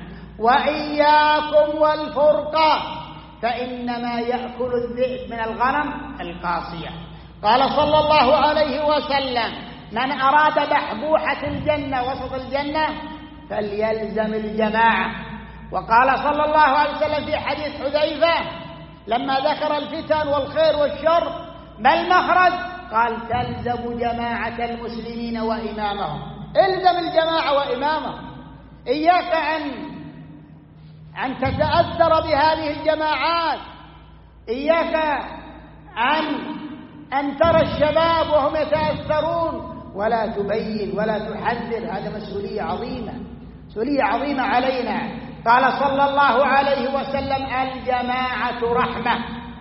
وإياكم والفرقة فإنما يأكل الذئب من الغنم القاصية. قال صلى الله عليه وسلم: من أراد بحبوحة الجنة وسط الجنة فليلزم الجماعة. وقال صلى الله عليه وسلم في حديث حذيفة لما ذكر الفتن والخير والشر: ما المخرج؟ قال: تلزم جماعة المسلمين وإمامهم. الزم الجماعة وإمامهم. إياك أن أن تتأثر بهذه الجماعات، إياك أن أن ترى الشباب وهم يتأثرون ولا تبين ولا تحذر. هذا مسؤولية عظيمة، مسؤولية عظيمة علينا. قال صلى الله عليه وسلم: الجماعة رحمة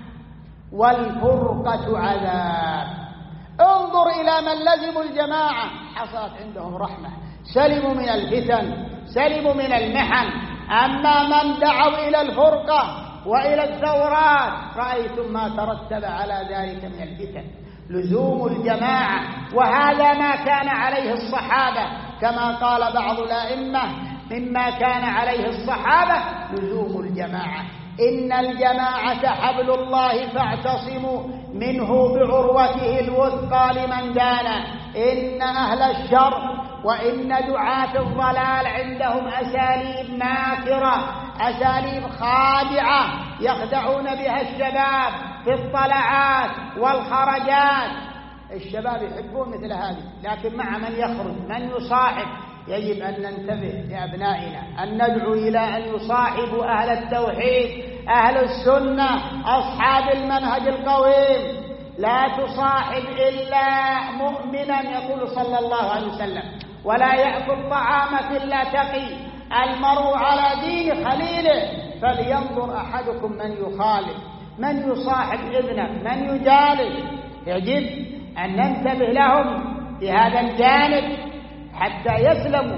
والفرقة عذاب. انظر إلى من لزموا الجماعة حصلت عندهم رحمة، سلموا من الفتن، سلموا من المحن. أما من دعوا إلى الفرقة وإلى الثورات رأيتم ما ترتب على ذلك من الفتن. لزوم الجماعة، وهذا ما كان عليه الصحابة، كما قال بعض الأئمة: مما كان عليه الصحابة لزوم الجماعة. إن الجماعة حبل الله فاعتصموا منه بعروته الوثقى لمن دان. إن أهل الشر وإن دعاة الضلال عندهم أساليب ماكرة، أساليب خادعة يخدعون بها الشباب في الطلعات والخرجات. الشباب يحبون مثل هذه، لكن مع من يخرج، من يصاحب. يجب أن ننتبه لأبنائنا، أن ندعو إلى أن يصاحبوا أهل التوحيد، أهل السنة، أصحاب المنهج القويم. لا تصاحب إلا مؤمنا، يقول صلى الله عليه وسلم: ولا يأكل طعامك إلا تقي. المرء على دين خليله، فلينظر أحدكم من يخالف، من يصاحب ابنه، من يجالس. يجب أن ننتبه لهم في هذا الجانب حتى يسلموا.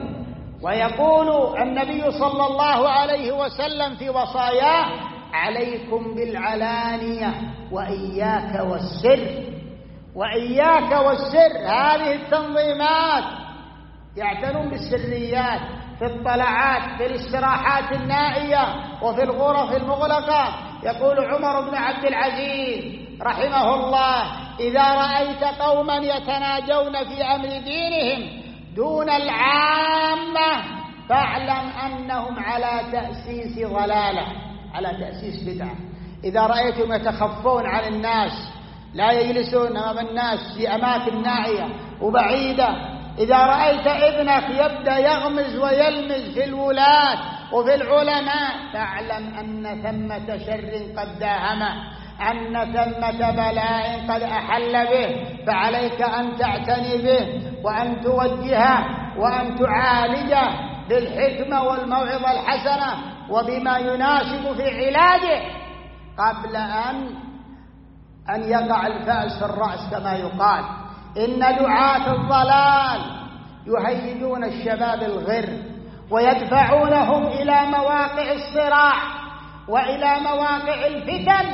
ويقول النبي صلى الله عليه وسلم في وصاياه: عليكم بالعلانية وإياك والسر. وإياك والسر، هذه التنظيمات يعتنون بالسريات في الطلعات، في الاستراحات النائية، وفي الغرف المغلقة. يقول عمر بن عبد العزيز رحمه الله: إذا رأيت قوما يتناجون في أمر دينهم دون العامة فاعلم أنهم على تأسيس ضلالة، على تأسيس بدعة. إذا رأيتهم يتخفون عن الناس، لا يجلسون أمام الناس في أماكن نائية وبعيدة، إذا رأيت ابنك يبدأ يغمز ويلمز في الولاة وفي العلماء، فاعلم أن ثمة شر قد داهمه، أن ثمة بلاء قد أحل به، فعليك أن تعتني به وأن توجهه وأن تعالجه بالحكمة والموعظة الحسنة وبما يناسب في علاجه قبل أن أن يقع الفأس في الرأس كما يقال. إن دعاة الضلال يهيجون الشباب الغر ويدفعونهم إلى مواقع الصراع وإلى مواقع الفتن،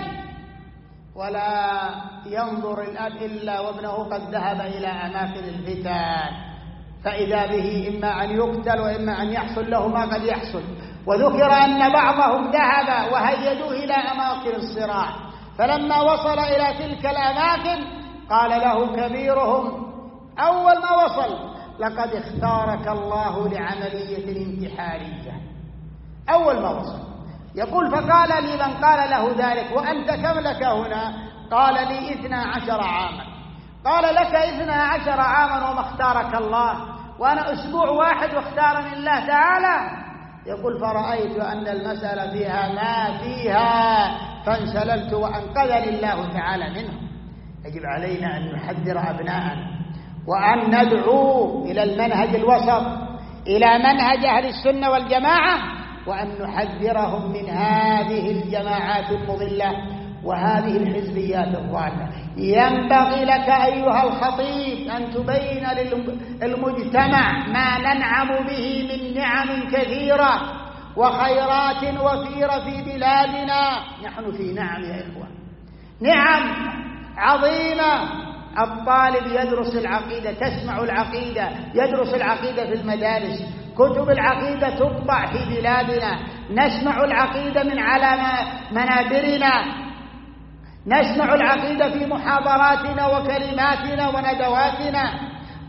ولا ينظر الأب إلا وابنه قد ذهب إلى أماكن الفتن، فإذا به إما أن يقتل وإما أن يحصل له ما قد يحصل. وذكر أن بعضهم ذهب وهيدوه إلى أماكن الصراع، فلما وصل إلى تلك الأماكن قال له كبيرهم أول ما وصل: لقد اختارك الله لعملية انتحارية. أول ما وصل يقول: فقال لي من قال له ذلك: وأنت كم لك هنا؟ قال: لي اثنا عشر عاما. قال: لك اثنا عشر عاما وما اختارك الله، وأنا أسبوع واحد واختارني الله تعالى. يقول: فرأيت أن المسألة فيها ما فيها فانسللت وأنقذني الله تعالى منه. يجب علينا أن نحذر أبناءنا وأن ندعو إلى المنهج الوسط، إلى منهج أهل السنة والجماعة، وأن نحذرهم من هذه الجماعات المضلة وهذه الحزبيات الضالة. ينبغي لك أيها الخطيب أن تبين للمجتمع ما ننعم به من نعم كثيرة وخيرات وفيرة في بلادنا. نحن في نعم يا إخوان، نعم عظيمة. الطالب يدرس العقيدة، تسمع العقيدة، يدرس العقيدة في المدارس، كتب العقيدة تطبع في بلادنا، نسمع العقيدة من على منابرنا، نسمع العقيدة في محاضراتنا وكلماتنا وندواتنا.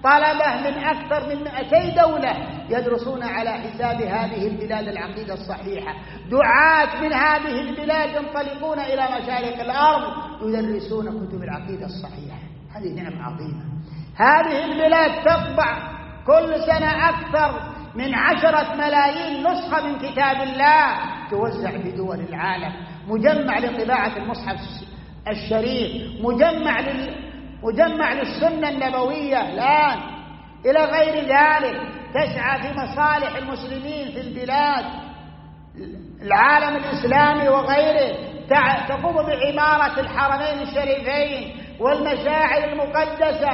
طلبة من أكثر من مئتي دولة يدرسون على حساب هذه البلاد العقيدة الصحيحة. دعاة من هذه البلاد ينطلقون إلى مشارق الأرض يدرسون كتب العقيدة الصحيحة. هذه نعمة عظيمة. هذه البلاد تطبع كل سنة أكثر من عشرة ملايين نسخة من كتاب الله توزع في دول العالم، مجمع لطباعة المصحف الشريف، مجمع لل... مجمع للسنة النبوية الآن إلى غير ذلك. تسعى في مصالح المسلمين في البلاد العالم الإسلامي وغيره، تقوم بعمارة الحرمين الشريفين والمشاعر المقدسة،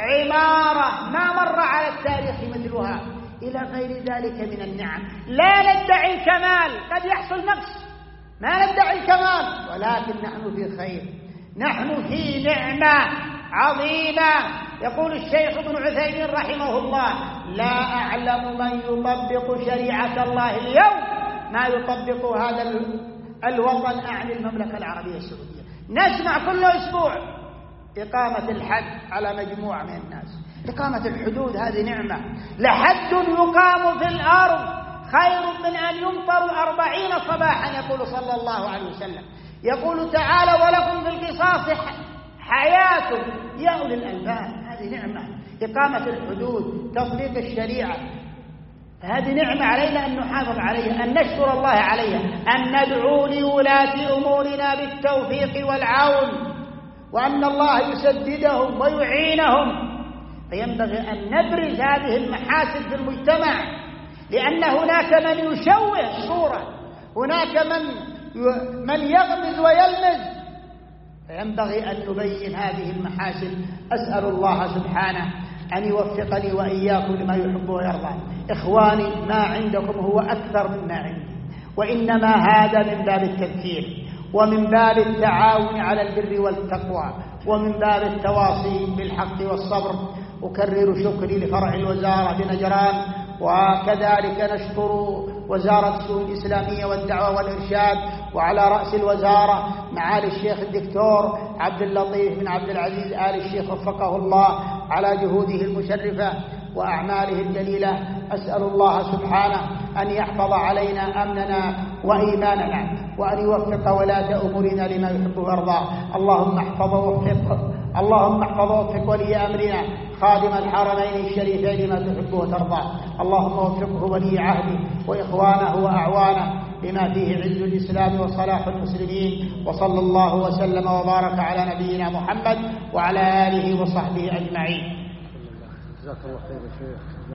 عمارة ما مر على التاريخ مثلها، إلى غير ذلك من النعم. لا ندعي الكمال، قد يحصل نقص، ما ندعي الكمال، ولكن نحن في خير، نحن في نعمة عظيمة. يقول الشيخ ابن عثيمين رحمه الله: لا أعلم من يطبق شريعة الله اليوم ما يطبق هذا الوطن، أعني المملكة العربية السعودية. نسمع كل أسبوع إقامة الحد على مجموعة من الناس. إقامة الحدود هذه نعمة. لحد يقام في الأرض خير من أن يمطر أربعين صباحا، يقول صلى الله عليه وسلم. يقول تعالى: ولكم في القصاص حياة يا أولي الألباب. هذه نعمة. إقامة الحدود، تطبيق الشريعة، هذه نعمة علينا أن نحافظ عليها، أن نشكر الله عليها، أن ندعو لولاة أمورنا بالتوفيق والعون، وأن الله يسددهم ويعينهم. فينبغي أن نبرز هذه المحاسن في المجتمع، لأن هناك من يشوه الصورة، هناك من من يغمز ويلمز، فينبغي أن نبين هذه المحاسن. أسأل الله سبحانه أن يوفقني وإياكم لما يحب ويرضى. إخواني، ما عندكم هو أكثر مما عندي، وإنما هذا من باب التذكير، ومن باب التعاون على البر والتقوى، ومن باب التواصي بالحق والصبر. أكرر شكري لفرع الوزارة بنجران، وكذلك نشكر وزارة الشؤون الإسلامية والدعوة والإرشاد، وعلى رأس الوزارة معالي الشيخ الدكتور عبد اللطيف بن عبد العزيز آل الشيخ وفقه الله على جهوده المشرفة وأعماله الجليلة. أسأل الله سبحانه أن يحفظ علينا أمننا وإيماننا، وأن يوفق ولاة أمورنا لما يحب ويرضى. اللهم احفظ ووفق اللهم احفظ ووفق ولي أمرنا خادم الحرمين الشريفين لما تحب وترضى. اللهم وفقه ولي عهده وإخوانه وأعوانه لما فيه عز الإسلام وصلاح المسلمين. وصلى الله وسلم وبارك على نبينا محمد وعلى آله وصحبه أجمعين. جزاك الله خير يا شيخ.